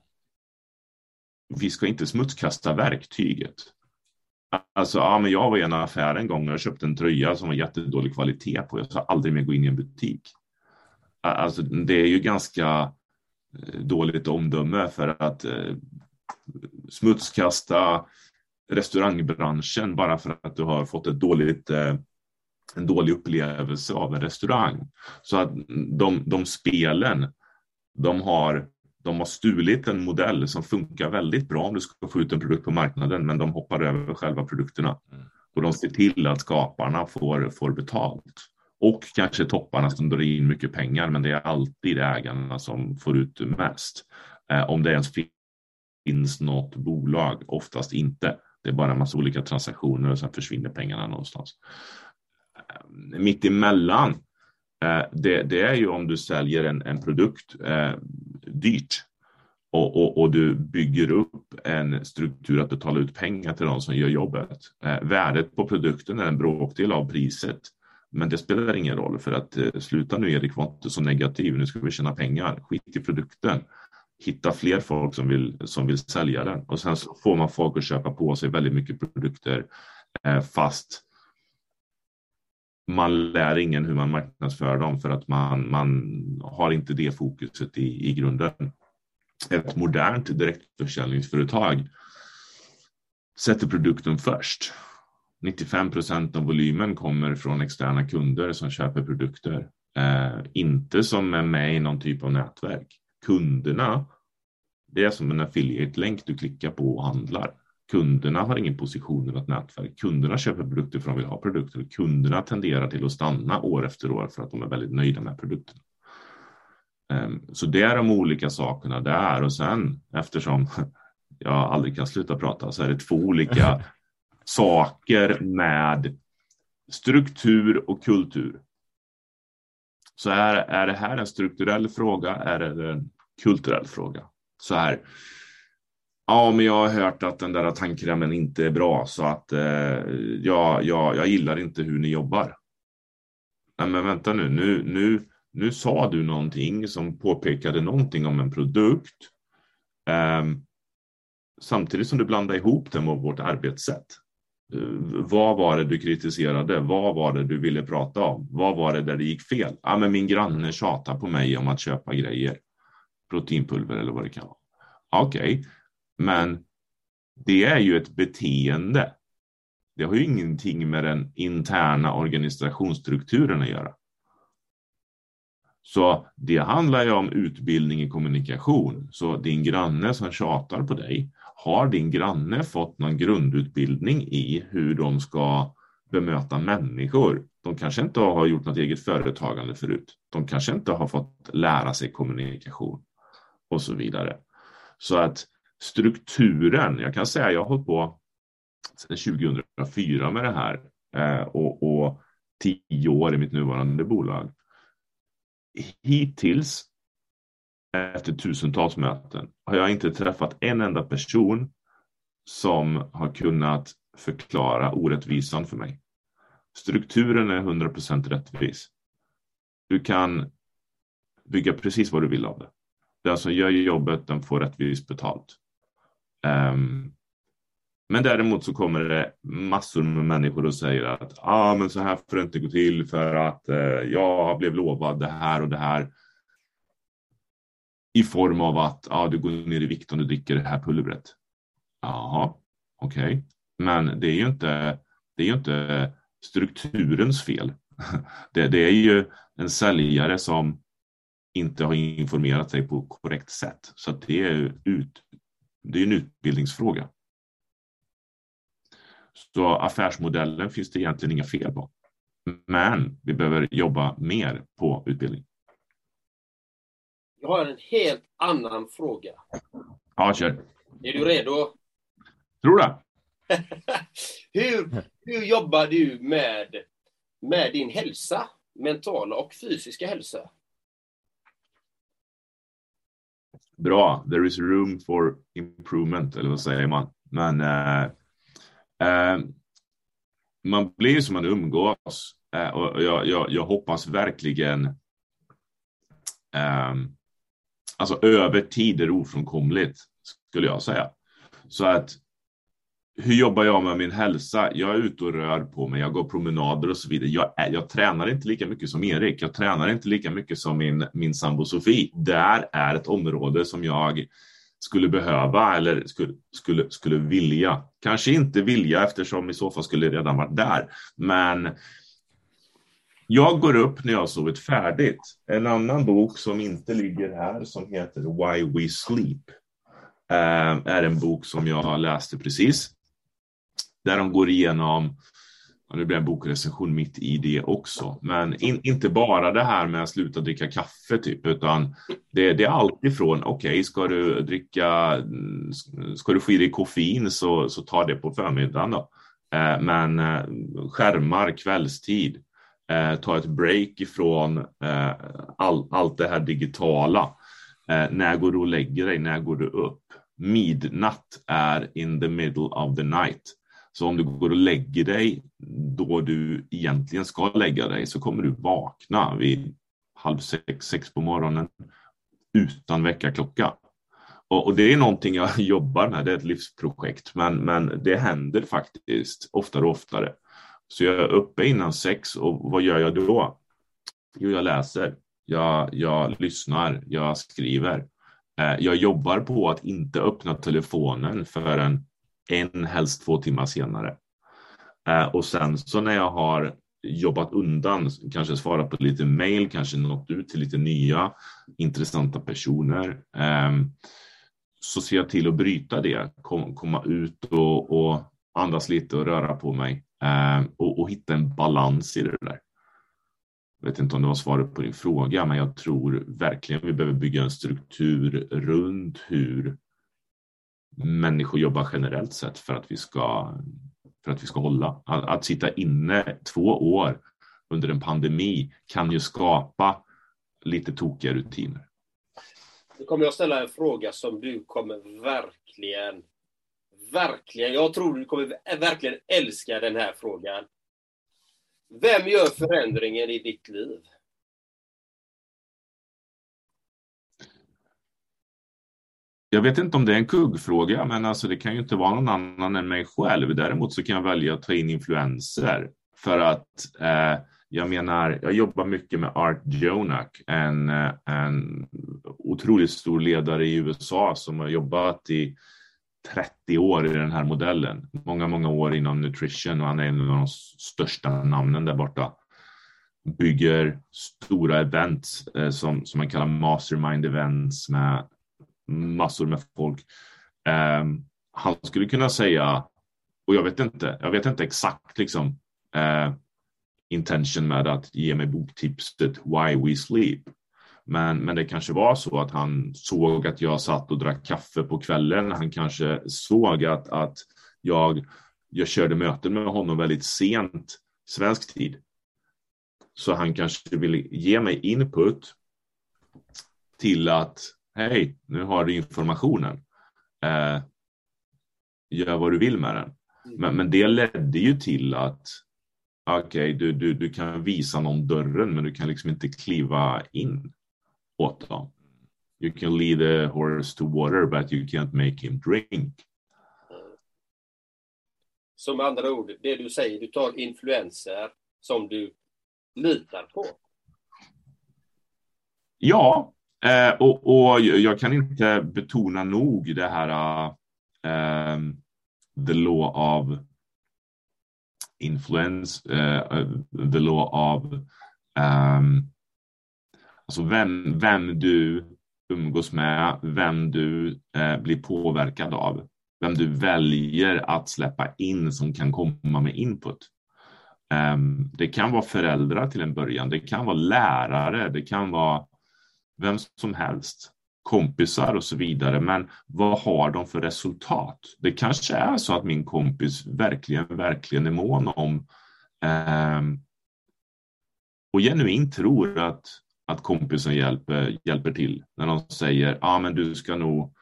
smutskasta verktyget. Alltså, men jag var i en affär en gång och jag köpte en tröja som var jättedålig kvalitet på. Jag ska aldrig mer gå in i en butik. Alltså, det är ju ganska dåligt omdöme för att smutskasta restaurangbranschen bara för att du har fått en dålig upplevelse av en restaurang. Så att de spelen, de har stulit en modell som funkar väldigt bra om du ska få ut en produkt på marknaden, men de hoppar över själva produkterna. Och de ser till att skaparna får betalt. Och kanske topparna som drar in mycket pengar, men det är alltid ägarna som får ut mest. Om det ens finns något bolag, oftast inte. Det är bara en massa olika transaktioner och sen försvinner pengarna någonstans. Mitt emellan Det är ju om du säljer en produkt dyrt och du bygger upp en struktur att betala ut pengar till de som gör jobbet. Värdet på produkten är en bråkdel av priset. Men det spelar ingen roll, för att sluta nu, Erik, var inte så negativ. Nu ska vi tjäna pengar. Skit i produkten. Hitta fler folk som vill sälja den. Och sen så får man folk att köpa på sig väldigt mycket produkter fast man lär ingen hur man marknadsför dem, för att man har inte det fokuset i grunden. Ett modernt direktförsäljningsföretag sätter produkten först. 95% av volymen kommer från externa kunder som köper produkter. Inte som är med i någon typ av nätverk. Kunderna, det är som en affiliate-länk du klickar på och handlar. Kunderna har ingen position i något nätverk. Kunderna köper produkter för att de vill ha produkter. Kunderna tenderar till att stanna år efter år för att de är väldigt nöjda med produkterna. Så det är de olika sakerna där. Och sen, eftersom jag aldrig kan sluta prata, så är det 2 olika saker med struktur och kultur. Så är det här en strukturell fråga, är det en kulturell fråga? Så här, ja, men jag har hört att den där tandkrämen inte är bra, så att jag gillar inte hur ni jobbar. Nej, men vänta nu sa du någonting som påpekade någonting om en produkt, samtidigt som du blandade ihop det med vårt arbetssätt. Vad var det du kritiserade? Vad var det du ville prata om? Vad var det där det gick fel? Ja, men min granne tjatar på mig om att köpa grejer. Proteinpulver eller vad det kan vara. Okej, men det är ju ett beteende. Det har ju ingenting med den interna organisationsstrukturen att göra. Så det handlar ju om utbildning i kommunikation. Så din granne som tjatar på dig, har din granne fått någon grundutbildning i hur de ska bemöta människor? De kanske inte har gjort något eget företagande förut. De kanske inte har fått lära sig kommunikation och så vidare. Så att strukturen, jag kan säga jag har hållit på sedan 2004 med det här och 10 år i mitt nuvarande bolag. Hittills, efter tusentals möten, har jag inte träffat en enda person som har kunnat förklara orättvisan för mig. Strukturen är 100% rättvis. Du kan bygga precis vad du vill av det. Den som gör jobbet, den får rättvist betalt. Men däremot så kommer det massor med människor och säger att men så här får det inte gå till, för att jag blev lovad det här och det här. I form av att du går ner i vikt om du dricker det här pulvret. Jaha, okej. Men det är ju inte strukturens fel. Det är ju en säljare som inte har informerat sig på korrekt sätt. Så att det är en utbildningsfråga. Så affärsmodellen finns det egentligen inga fel på. Men vi behöver jobba mer på utbildning. Jag har en helt annan fråga. Ja, kör. Är du redo? Tror du? Hur jobbar du med din hälsa? Mentala och fysiska hälsa? Bra. There is room for improvement, eller vad säger man? Men man blir som man umgås. Och jag hoppas verkligen alltså över tid är ofrånkomligt, skulle jag säga. Så att hur jobbar jag med min hälsa? Jag är ute och rör på mig, jag går promenader och så vidare. Jag tränar inte lika mycket som Erik. Jag tränar inte lika mycket som min sambo Sofie. Där är ett område som jag skulle behöva eller skulle vilja. Kanske inte vilja, eftersom i så fall skulle jag redan varit där. Men jag går upp när jag har sovit färdigt. En annan bok som inte ligger här, som heter Why We Sleep, är en bok som jag läste precis. Där de går igenom, och det blir en bokrecension mitt i det också. Men inte bara det här med att sluta dricka kaffe typ, utan det är allt ifrån, okej, ska du få i dig koffein så ta det på förmiddagen då. Men skärmar kvällstid. ta ett break ifrån allt det här digitala. När går du och lägger dig? När går du upp? Midnatt är in the middle of the night. Så om du går och lägger dig då du egentligen ska lägga dig, så kommer du vakna vid 5:30 på morgonen utan väckarklocka. Och det är någonting jag jobbar med, det är ett livsprojekt, men det händer faktiskt oftare och oftare. Så jag är uppe innan 6, och vad gör jag då? Jo, jag läser, jag lyssnar, jag skriver. Jag jobbar på att inte öppna telefonen förrän helst 2 timmar senare. Och sen så när jag har jobbat undan, kanske svarat på lite mail, kanske nått ut till lite nya intressanta personer, så ser jag till att bryta det, komma ut och andas lite och röra på mig, och hitta en balans i det där. Jag vet inte om det var svaret på din fråga, men jag tror verkligen vi behöver bygga en struktur runt hur människor jobbar generellt sett för att vi ska hålla. Att sitta inne 2 år under en pandemi kan ju skapa lite tokiga rutiner. Nu kommer jag ställa en fråga som du kommer verkligen, jag tror du kommer verkligen älska den här frågan. Vem gör förändringen i ditt liv? Jag vet inte om det är en kuggfråga, men alltså det kan ju inte vara någon annan än mig själv. Däremot så kan jag välja att ta in influenser. För att jag jobbar mycket med Art Jonak, en otroligt stor ledare i USA som har jobbat i 30 år i den här modellen. Många år inom nutrition, och han är en av de största namnen där borta. Bygger stora events som man kallar mastermind events med massor med folk. Han skulle kunna säga, och jag vet inte exakt liksom intention med att ge mig boktipset Why We Sleep. Men det kanske var så att han såg att jag satt och drack kaffe på kvällen. Han kanske såg att jag körde möten med honom väldigt sent svensk tid. Så han kanske ville ge mig input till att hej, nu har du informationen. Gör vad du vill med den. Men det ledde ju till att okej, du kan visa någon dörren, men du kan liksom inte kliva in åt dem. You can lead a horse to water, but you can't make him drink. Som andra ord, det du säger, du tar influenser som du litar på. Ja, och jag kan inte betona nog det här the law of influence, the law of alltså vem du umgås med, vem du blir påverkad av, vem du väljer att släppa in som kan komma med input. Det kan vara föräldrar till en början, det kan vara lärare, det kan vara vem som helst, kompisar och så vidare, men vad har de för resultat? Det kanske är så att min kompis verkligen är mån om och genuint tror att kompisen hjälper till när de säger men du ska nog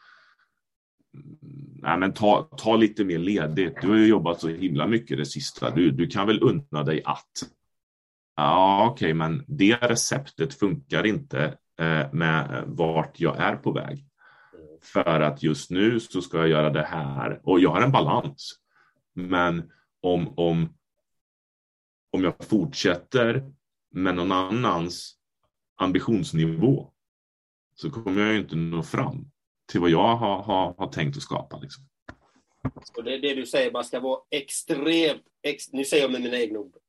men ta lite mer ledigt, du har ju jobbat så himla mycket det sista, du kan väl unna dig att okej, men det receptet funkar inte med vart jag är på väg. För att just nu så ska jag göra det här. Och jag har en balans. Men om jag fortsätter med någon annans ambitionsnivå så kommer jag ju inte nå fram till vad jag har tänkt att skapa. Liksom. Så det är det du säger, man ska vara extremt, nu säger jag med mina egna ord,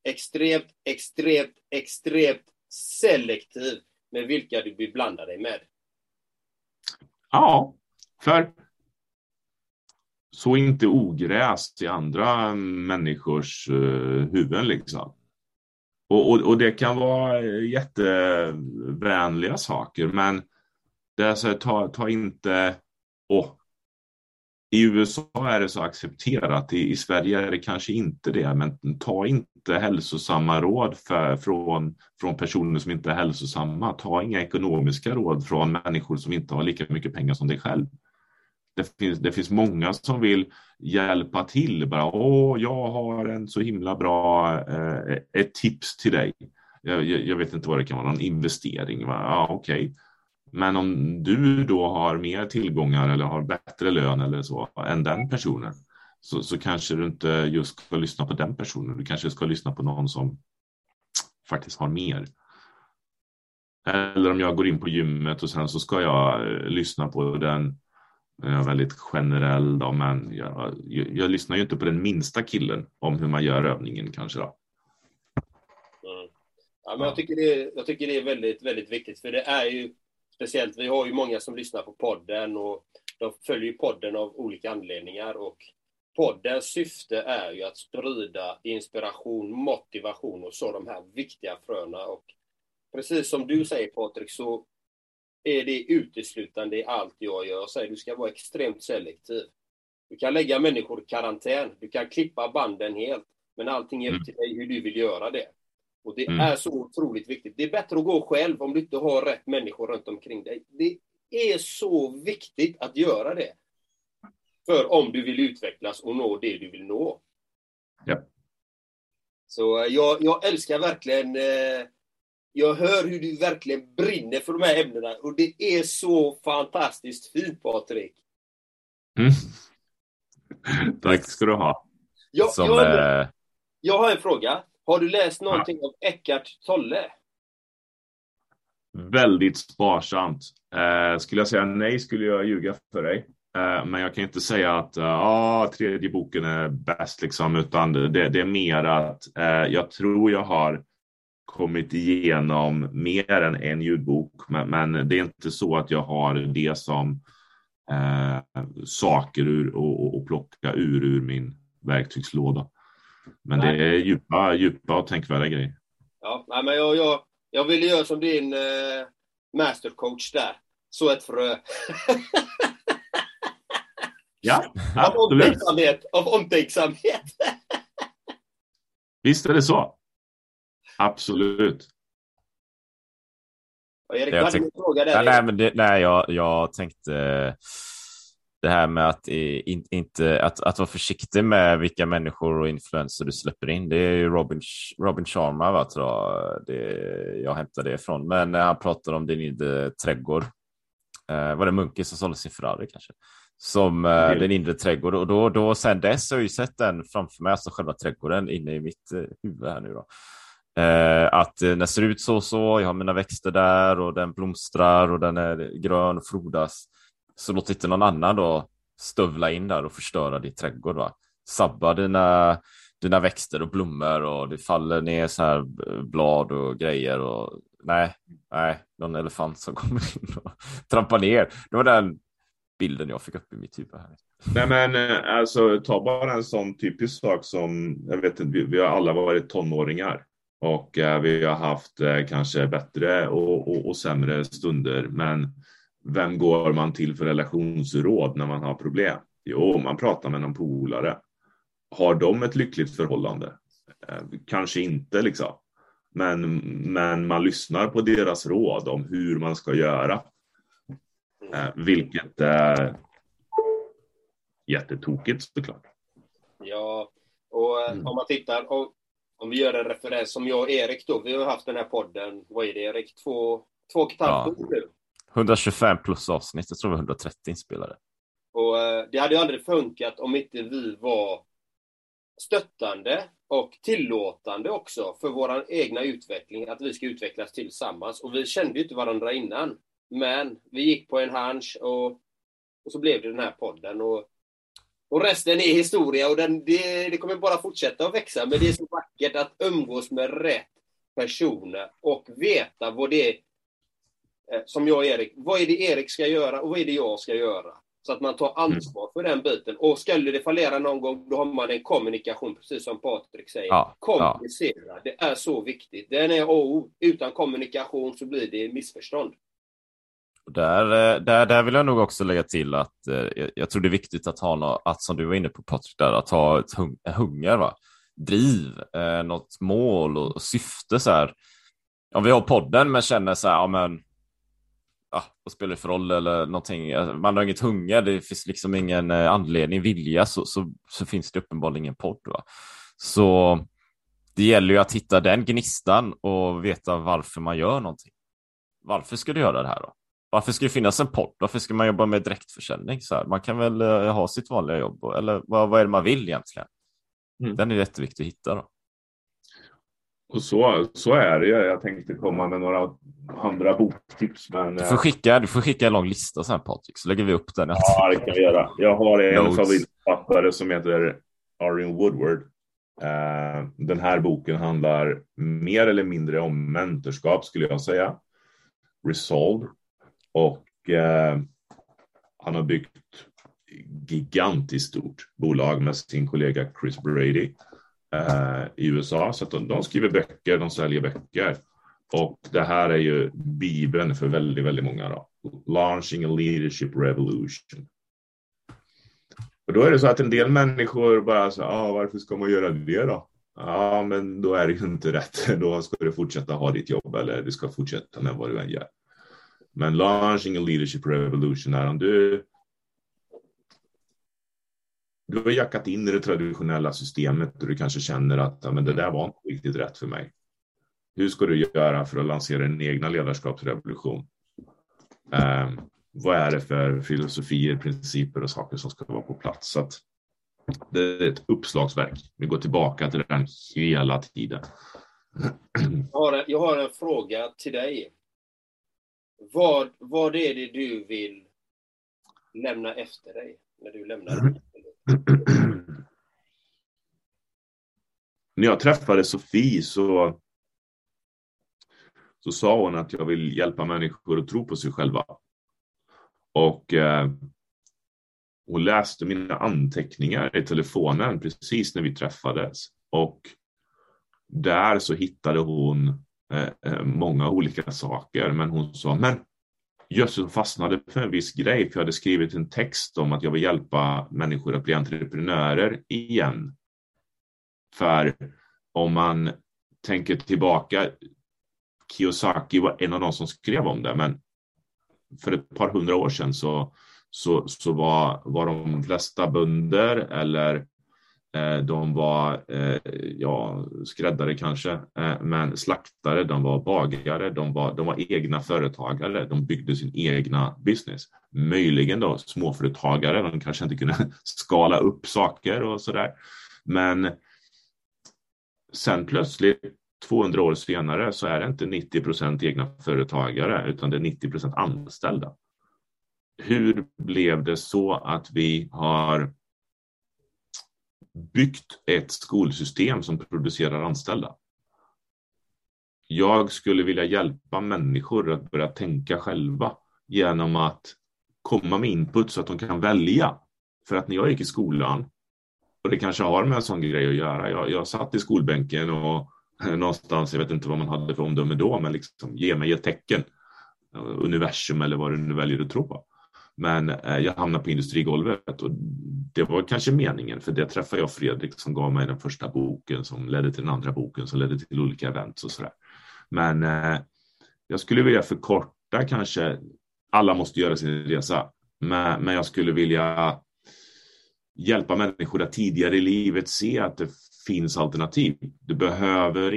extremt selektiv med vilka du vill blanda dig med. Ja, för så inte ogräs i andra människors huvuden liksom. Och det kan vara jättevänliga saker, men det är så här, ta inte I USA är det så accepterat. I Sverige är det kanske inte det. Men ta inte hälsosamma råd från personer som inte är hälsosamma. Ta inga ekonomiska råd från människor som inte har lika mycket pengar som dig själv. Det finns många som vill hjälpa till. Bara, jag har en så himla bra ett tips till dig. Jag vet inte vad det kan vara. Någon investering. Va? Ja, okej. Men om du då har mer tillgångar eller har bättre lön eller så än den personen, så kanske du inte just ska lyssna på den personen. Du kanske ska lyssna på någon som faktiskt har mer. Eller om jag går in på gymmet och sen så ska jag lyssna på den. Jag är väldigt generell då, men jag lyssnar ju inte på den minsta killen om hur man gör övningen kanske då. Ja, men jag tycker det är väldigt, väldigt viktigt, för det är ju speciellt, vi har ju många som lyssnar på podden och de följer ju podden av olika anledningar, och poddens syfte är ju att sprida inspiration, motivation och så de här viktiga fröna. Och precis som du säger, Patrik, så är det uteslutande i allt jag gör. Så du ska vara extremt selektiv. Du kan lägga människor i karantän, du kan klippa banden helt, men allting är upp till dig hur du vill göra det. Och det är så otroligt viktigt. Det är bättre att gå själv om du inte har rätt människor runt omkring dig. Det är så viktigt att göra det. För om du vill utvecklas och nå det du vill nå. Ja. Så jag älskar verkligen... Jag hör hur du verkligen brinner för de här ämnena. Och det är så fantastiskt fint, Patrik. Tack ska du ha. Jag har en fråga. Har du läst någonting av Eckhart Tolle? Väldigt sparsamt. Skulle jag säga nej skulle jag ljuga för dig. Men jag kan inte säga att tredje boken är bäst liksom, utan det är mer att jag tror jag har kommit igenom mer än en ljudbok, men det är inte så att jag har det som saker ur och plocka ur min verktygslåda. Men nej. Det är djupa och tänkvärda grejer. Ja, nej, men jag ville göra som din mastercoach där. Så ett frö. Ja, absolut. Av omtänksamhet. Visst är det så. Absolut. Och Erik, vad hade du fråga där? Jag tänkte det här med att vara försiktig med vilka människor och influenser du släpper in. Det är ju Robin Sharma, va, tror jag. Jag hämtar det ifrån. Men han pratar om din inre trädgård. Var det Munke som sålde sin Ferrari kanske? Som den inre trädgård. Och då sen dess har jag ju sett den framför mig, alltså själva trädgården inne i mitt huvud här nu då. Att den ser ut så, jag har mina växter där och den blomstrar och den är grön och frodas. Så låt inte någon annan då stövla in där och förstöra din trädgård, va? Sabba dina växter och blommor och det faller ner så här blad och grejer och nej, någon elefant som kommer in och trampar ner. Det var den bilden jag fick upp i mitt huvud här. Nej, men alltså ta bara en sån typisk sak som, jag vet inte, vi har alla varit tonåringar och vi har haft kanske bättre och sämre stunder, men vem går man till för relationsråd när man har problem? Jo, man pratar med någon polare. Har de ett lyckligt förhållande? Kanske inte liksom. Men man lyssnar på deras råd om hur man ska göra. Vilket är jättetokigt såklart. Ja, och om man tittar, om vi gör en referens som jag och Erik då, vi har haft den här podden, vad är det Erik? 2,5 år nu. 125 plus avsnitt, jag tror det var 130 inspelade. Och det hade ju aldrig funkat om inte vi var stöttande och tillåtande också för vår egna utveckling, att vi ska utvecklas tillsammans. Och vi kände ju inte varandra innan, men vi gick på en hunch och så blev det den här podden. Och resten är historia och det kommer bara fortsätta att växa. Men det är så vackert att umgås med rätt personer och veta vad det är, som jag och Erik, vad är det Erik ska göra och vad är det jag ska göra? Så att man tar ansvar för den biten. Och skulle det fallera någon gång, då har man en kommunikation, precis som Patrik säger. Ja, kommunicera, ja. Det är så viktigt. Den är utan kommunikation så blir det missförstånd. Där vill jag nog också lägga till att jag tror det är viktigt att ha något, att som du var inne på Patrik där, att ha ett hunger, va? Driv, något mål och syfte så här. Om vi har podden men känner så här, ja men vad spelar det för roll eller någonting, man har inget hunger, det finns liksom ingen anledning, vilja, så finns det uppenbarligen ingen podd, va? Så det gäller ju att hitta den gnistan och veta varför man gör någonting. Varför ska du göra det här då? Varför ska det finnas en podd? Varför ska man jobba med direktförsäljning? Så här, man kan väl ha sitt vanliga jobb, eller vad är det man vill egentligen? Den är jätteviktig att hitta då. Och så är det. Jag tänkte komma med några andra boktips. Men du får skicka en lång lista sen, Patrik, så lägger vi upp den. Ja, det kan vi göra. Jag har en favoritförfattare som heter Arian Woodward. Den här boken handlar mer eller mindre om mentorskap, skulle jag säga. Resolve. Och han har byggt gigantiskt stort bolag med sin kollega Chris Brady i USA. Så att de skriver böcker, de säljer böcker. Och det här är ju bibeln för väldigt, väldigt många då. Launching a leadership revolution. Och då är det så att en del människor bara så, varför ska man göra det då? Ja, men då är det ju inte rätt. Då ska du fortsätta ha ditt jobb, eller du ska fortsätta med vad du än gör. Men launching a leadership revolution är om du har jackat in i det traditionella systemet och du kanske känner att men det där var inte riktigt rätt för mig. Hur ska du göra för att lansera en egna ledarskapsrevolution? Vad är det för filosofier, principer och saker som ska vara på plats? Så att det är ett uppslagsverk. Vi går tillbaka till den hela tiden. Jag har en fråga till dig. Vad är det du vill lämna efter dig när du lämnar det? När jag träffade Sofie så sa hon att jag vill hjälpa människor att tro på sig själva. Och hon läste mina anteckningar i telefonen precis när vi träffades. Och där så hittade hon många olika saker. Men hon sa, jag fastnade för en viss grej. För jag hade skrivit en text om att jag vill hjälpa människor att bli entreprenörer igen. För om man tänker tillbaka, Kiyosaki var en av de som skrev om det. Men för ett par 100 år sedan så var de flesta bönder, eller de var skräddare kanske, men slaktare, de var bagare, de var egna företagare, de byggde sin egna business. Möjligen då småföretagare, de kanske inte kunde skala upp saker och sådär. Men sen plötsligt 200 år senare så är det inte 90% egna företagare, utan det är 90% anställda. Hur blev det så att vi har byggt ett skolsystem som producerar anställda? Jag skulle vilja hjälpa människor att börja tänka själva genom att komma med input så att de kan välja. För att när jag gick i skolan, och det kanske har med en sån grej att göra, jag satt i skolbänken och någonstans, jag vet inte vad man hade för omdöme då, men liksom ge mig ett tecken, universum eller vad du nu väljer att tro på. Men jag hamnade på industrigolvet och det var kanske meningen, för det träffade jag Fredrik som gav mig den första boken som ledde till den andra boken som ledde till olika events och sådär. Men jag skulle vilja förkorta kanske, alla måste göra sin resa, men jag skulle vilja hjälpa människor att tidigare i livet se att det finns alternativ. Du behöver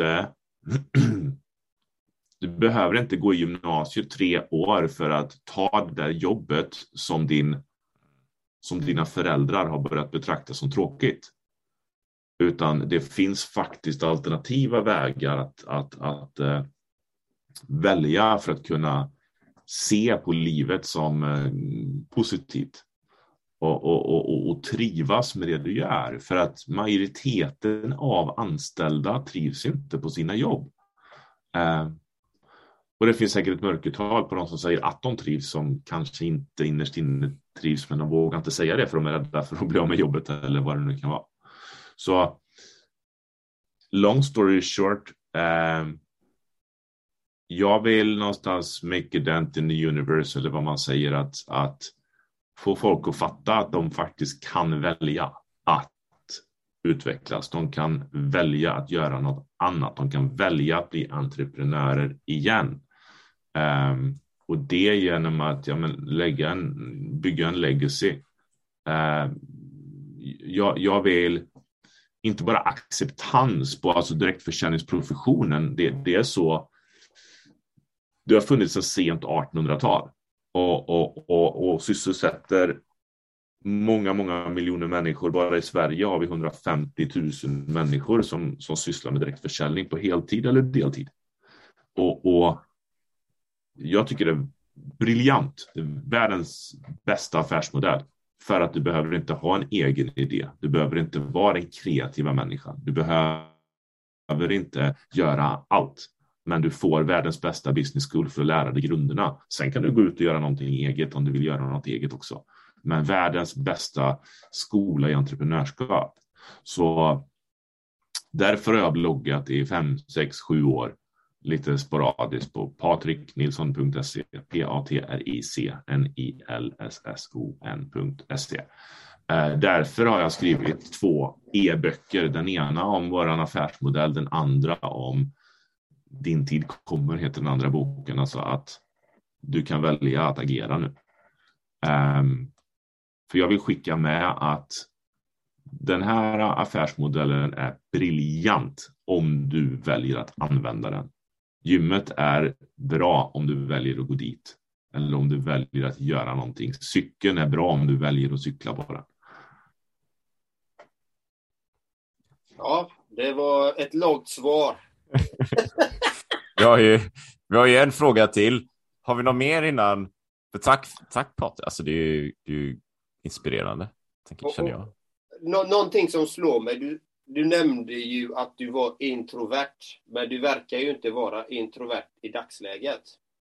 inte gå i gymnasiet 3 år för att ta det där jobbet som dina föräldrar har börjat betrakta som tråkigt. Utan det finns faktiskt alternativa vägar att välja för att kunna se på livet som positivt. Och trivas med det du gör. För att majoriteten av anställda trivs inte på sina jobb. Och det finns säkert ett mörkertal på de som säger att de trivs, som kanske inte innerst inne trivs, men de vågar inte säga det för de är rädda för att bli av med jobbet eller vad det nu kan vara. Så long story short, jag vill någonstans make a dent in the universe, eller vad man säger, att få folk att fatta att de faktiskt kan välja att utvecklas. De kan välja att göra något annat. De kan välja att bli entreprenörer igen. Och det genom att bygga en legacy. Jag vill inte bara acceptans på alltså direktförsäljningsprofessionen. Det är så. Det har funnits sedan sent 1800-tal och sysselsätter många miljoner människor. Bara i Sverige har vi 150 000 människor som sysslar med direktförsäljning på heltid eller deltid. Och jag tycker det är briljant. Det är världens bästa affärsmodell. För att du behöver inte ha en egen idé. Du behöver inte vara den kreativa människan. Du behöver inte göra allt. Men du får världens bästa business school för att lära dig grunderna. Sen kan du gå ut och göra någonting eget om du vill göra något eget också. Men världens bästa skola i entreprenörskap. Så därför har jag bloggat i 5, 6, 7 år. Lite sporadiskt på patriknilsson.se, patriknilsson.se. Därför har jag skrivit 2 e-böcker. Den ena om våran affärsmodell, den andra om Din tid kommer, heter den andra boken. Alltså att du kan välja att agera nu. För jag vill skicka med att den här affärsmodellen är briljant om du väljer att använda den. Gymmet är bra om du väljer att gå dit. Eller om du väljer att göra någonting. Cykeln är bra om du väljer att cykla på den. Ja, det var ett långt svar. Vi har ju en fråga till. Har vi något mer innan? För tack Patrik. Alltså det är ju inspirerande, känner jag. Någonting som slår mig. Du nämnde ju att du var introvert. Men du verkar ju inte vara introvert i dagsläget.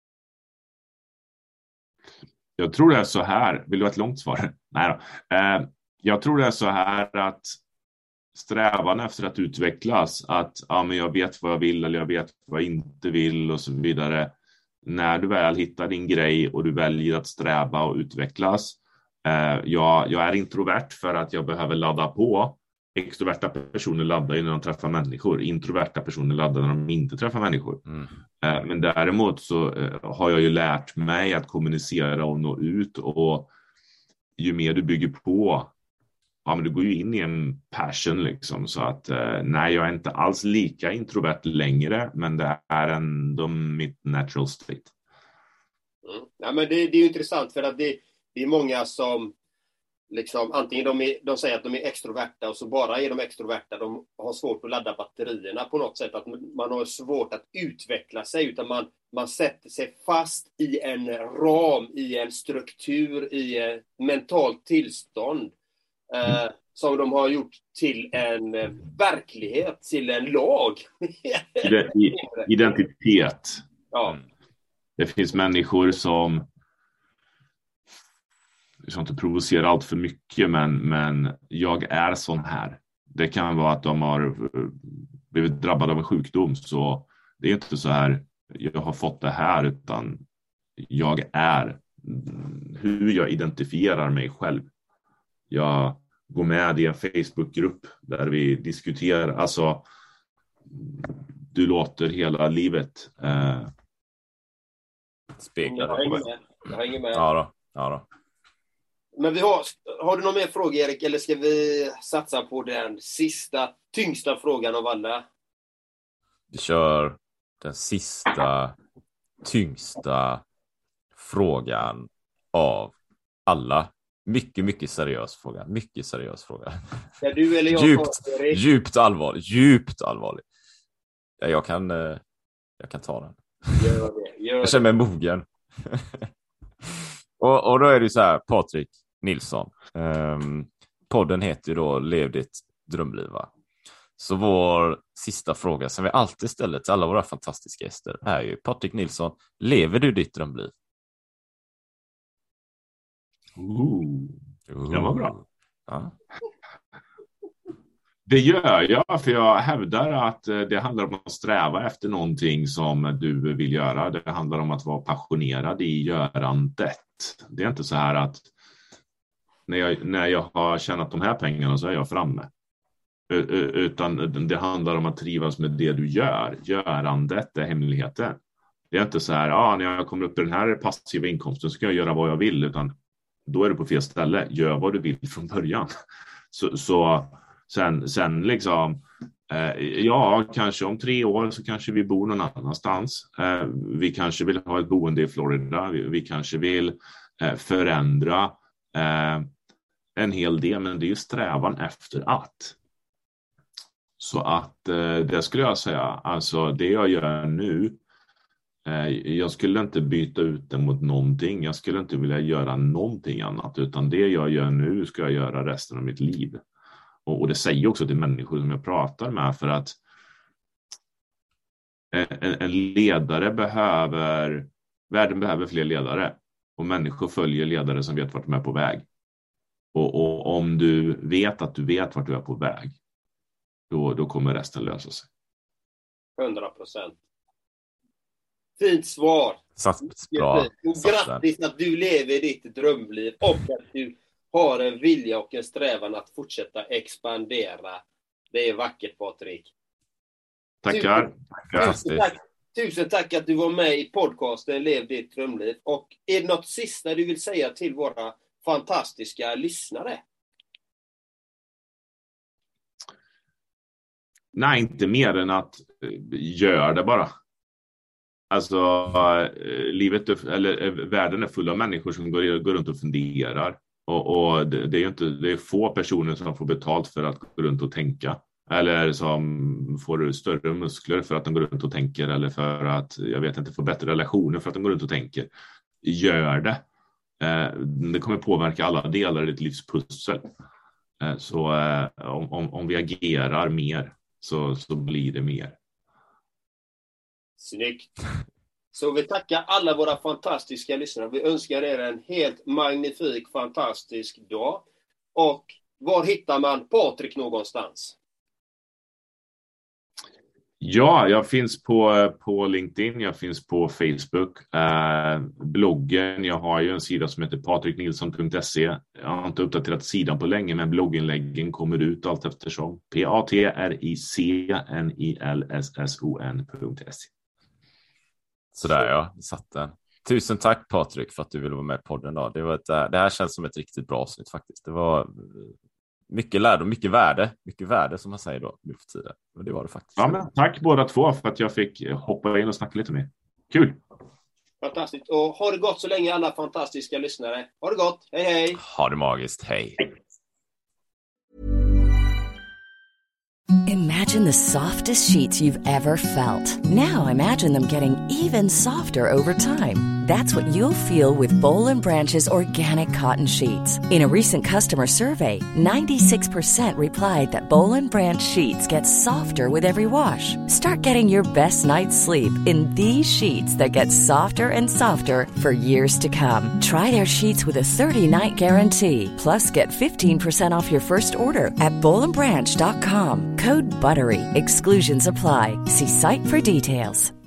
Jag tror det är så här. Vill du ha ett långt svar? Nej då. Jag tror det är så här att strävan efter att utvecklas, att men jag vet vad jag vill eller jag vet vad jag inte vill och så vidare. När du väl hittar din grej och du väljer att sträva och utvecklas. Jag är introvert för att jag behöver ladda på. Extroverta personer laddar när de träffar människor. Introverta personer laddar när de inte träffar människor. Men däremot så har jag ju lärt mig att kommunicera och nå ut. Och ju mer du bygger på, men du går ju in i en passion liksom. Så att nej, jag är inte alls lika introvert längre. Men det är ändå mitt natural state. Ja, men det är ju intressant för att det är många som liksom, antingen de säger att de är extroverta och så bara är de extroverta. De har svårt att ladda batterierna på något sätt. Att man har svårt att utveckla sig, utan man sätter sig fast i en ram, i en struktur, i ett mentalt tillstånd som de har gjort till en verklighet, till en lag. Identitet. Ja. Det finns människor som jag ska inte provocera allt för mycket, men jag är sån här. Det kan vara att de har blivit drabbade av en sjukdom, så det är inte så här jag har fått det här, utan jag är hur jag identifierar mig själv. Jag går med i en Facebookgrupp där vi diskuterar, alltså du låter hela livet spegla. Jag hänger med. Ja då. Men har du någon mer fråga, Erik, eller ska vi satsa på den sista, tyngsta frågan av alla? Vi kör den sista, tyngsta frågan av alla. Mycket seriös fråga. Mycket seriös fråga. Ja, du eller jag djupt allvarlig. Ja, jag kan ta den. Gör det. Jag känner mig mogen. och då är det så här, Patrik Nilsson. Podden heter ju då Lev ditt drömliv, va? Så vår sista fråga som vi alltid ställer till alla våra fantastiska gäster är ju: Patrik Nilsson, lever du ditt drömliv? Det var bra. Ja. Det gör jag, för jag hävdar att det handlar om att sträva efter någonting som du vill göra. Det handlar om att vara passionerad i görandet. Det är inte så här att när jag har tjänat de här pengarna så är jag framme. Utan det handlar om att trivas med det du gör. Görandet är hemligheten. Det är inte så här, när jag kommer upp i den här passiva inkomsten så ska jag göra vad jag vill, utan då är du på fel ställe. Gör vad du vill från början. Så sen liksom, kanske om 3 år så kanske vi bor någon annanstans. Vi kanske vill ha ett boende i Florida. Vi kanske vill förändra en hel del, men det är ju strävan efter att. Så att det skulle jag säga, alltså det jag gör nu, jag skulle inte byta ut det mot någonting. Jag skulle inte vilja göra någonting annat, utan det jag gör nu ska jag göra resten av mitt liv. Och det säger också till människor som jag pratar med, för att en ledare världen behöver fler ledare, och människor följer ledare som vet vart de är på väg. Och om du vet att du vet vart du är på väg, då kommer resten lösa sig. 100%. Fint svar. Bra. Och grattis att du lever ditt drömliv och att du har en vilja och en strävan att fortsätta expandera. Det är vackert, Patrik. Tackar. Tusen tack att du var med i podcasten Lev ditt drömliv. Och är det något sista du vill säga till våra fantastiska lyssnare? Nej, inte mer än att gör det bara. Alltså världen är full av människor som går runt och funderar. Och det är få personer som får betalt för att gå runt och tänka. Eller som får större muskler för att de går runt och tänker. Eller för att, får bättre relationer för att de går runt och tänker. Gör det. Det kommer påverka alla delar i ditt livspussel. Så om vi agerar mer så blir det mer. Snyggt. Så vi tackar alla våra fantastiska lyssnare. Vi önskar er en helt magnifik, fantastisk dag. Och var hittar man Patrik någonstans? Ja, jag finns på LinkedIn, jag finns på Facebook, bloggen, jag har ju en sida som heter patriknilsson.se. Jag har inte uppdaterat sidan på länge, men blogginläggen kommer ut allt eftersom. patriknilsson.se. Sådär ja, satt den. Tusen tack Patrik för att du ville vara med i podden då. Det här känns som ett riktigt bra avsnitt faktiskt. Det var mycket lärdom, mycket värde som man säger då nu för tiden. Och det var det faktiskt. Ja, men tack båda två för att jag fick hoppa in och snacka lite mer. Kul! Fantastiskt. Och ha det gott så länge alla fantastiska lyssnare. Ha det gott. Hej hej! Ha det magiskt. Hej! Imagine the softest sheets you've ever felt. Now imagine them getting even softer over time. That's what you'll feel with Boll & Branch's organic cotton sheets. In a recent customer survey, 96% replied that Boll & Branch sheets get softer with every wash. Start getting your best night's sleep in these sheets that get softer and softer for years to come. Try their sheets with a 30-night guarantee. Plus, get 15% off your first order at bollandbranch.com. Code BUTTERY. Exclusions apply. See site for details.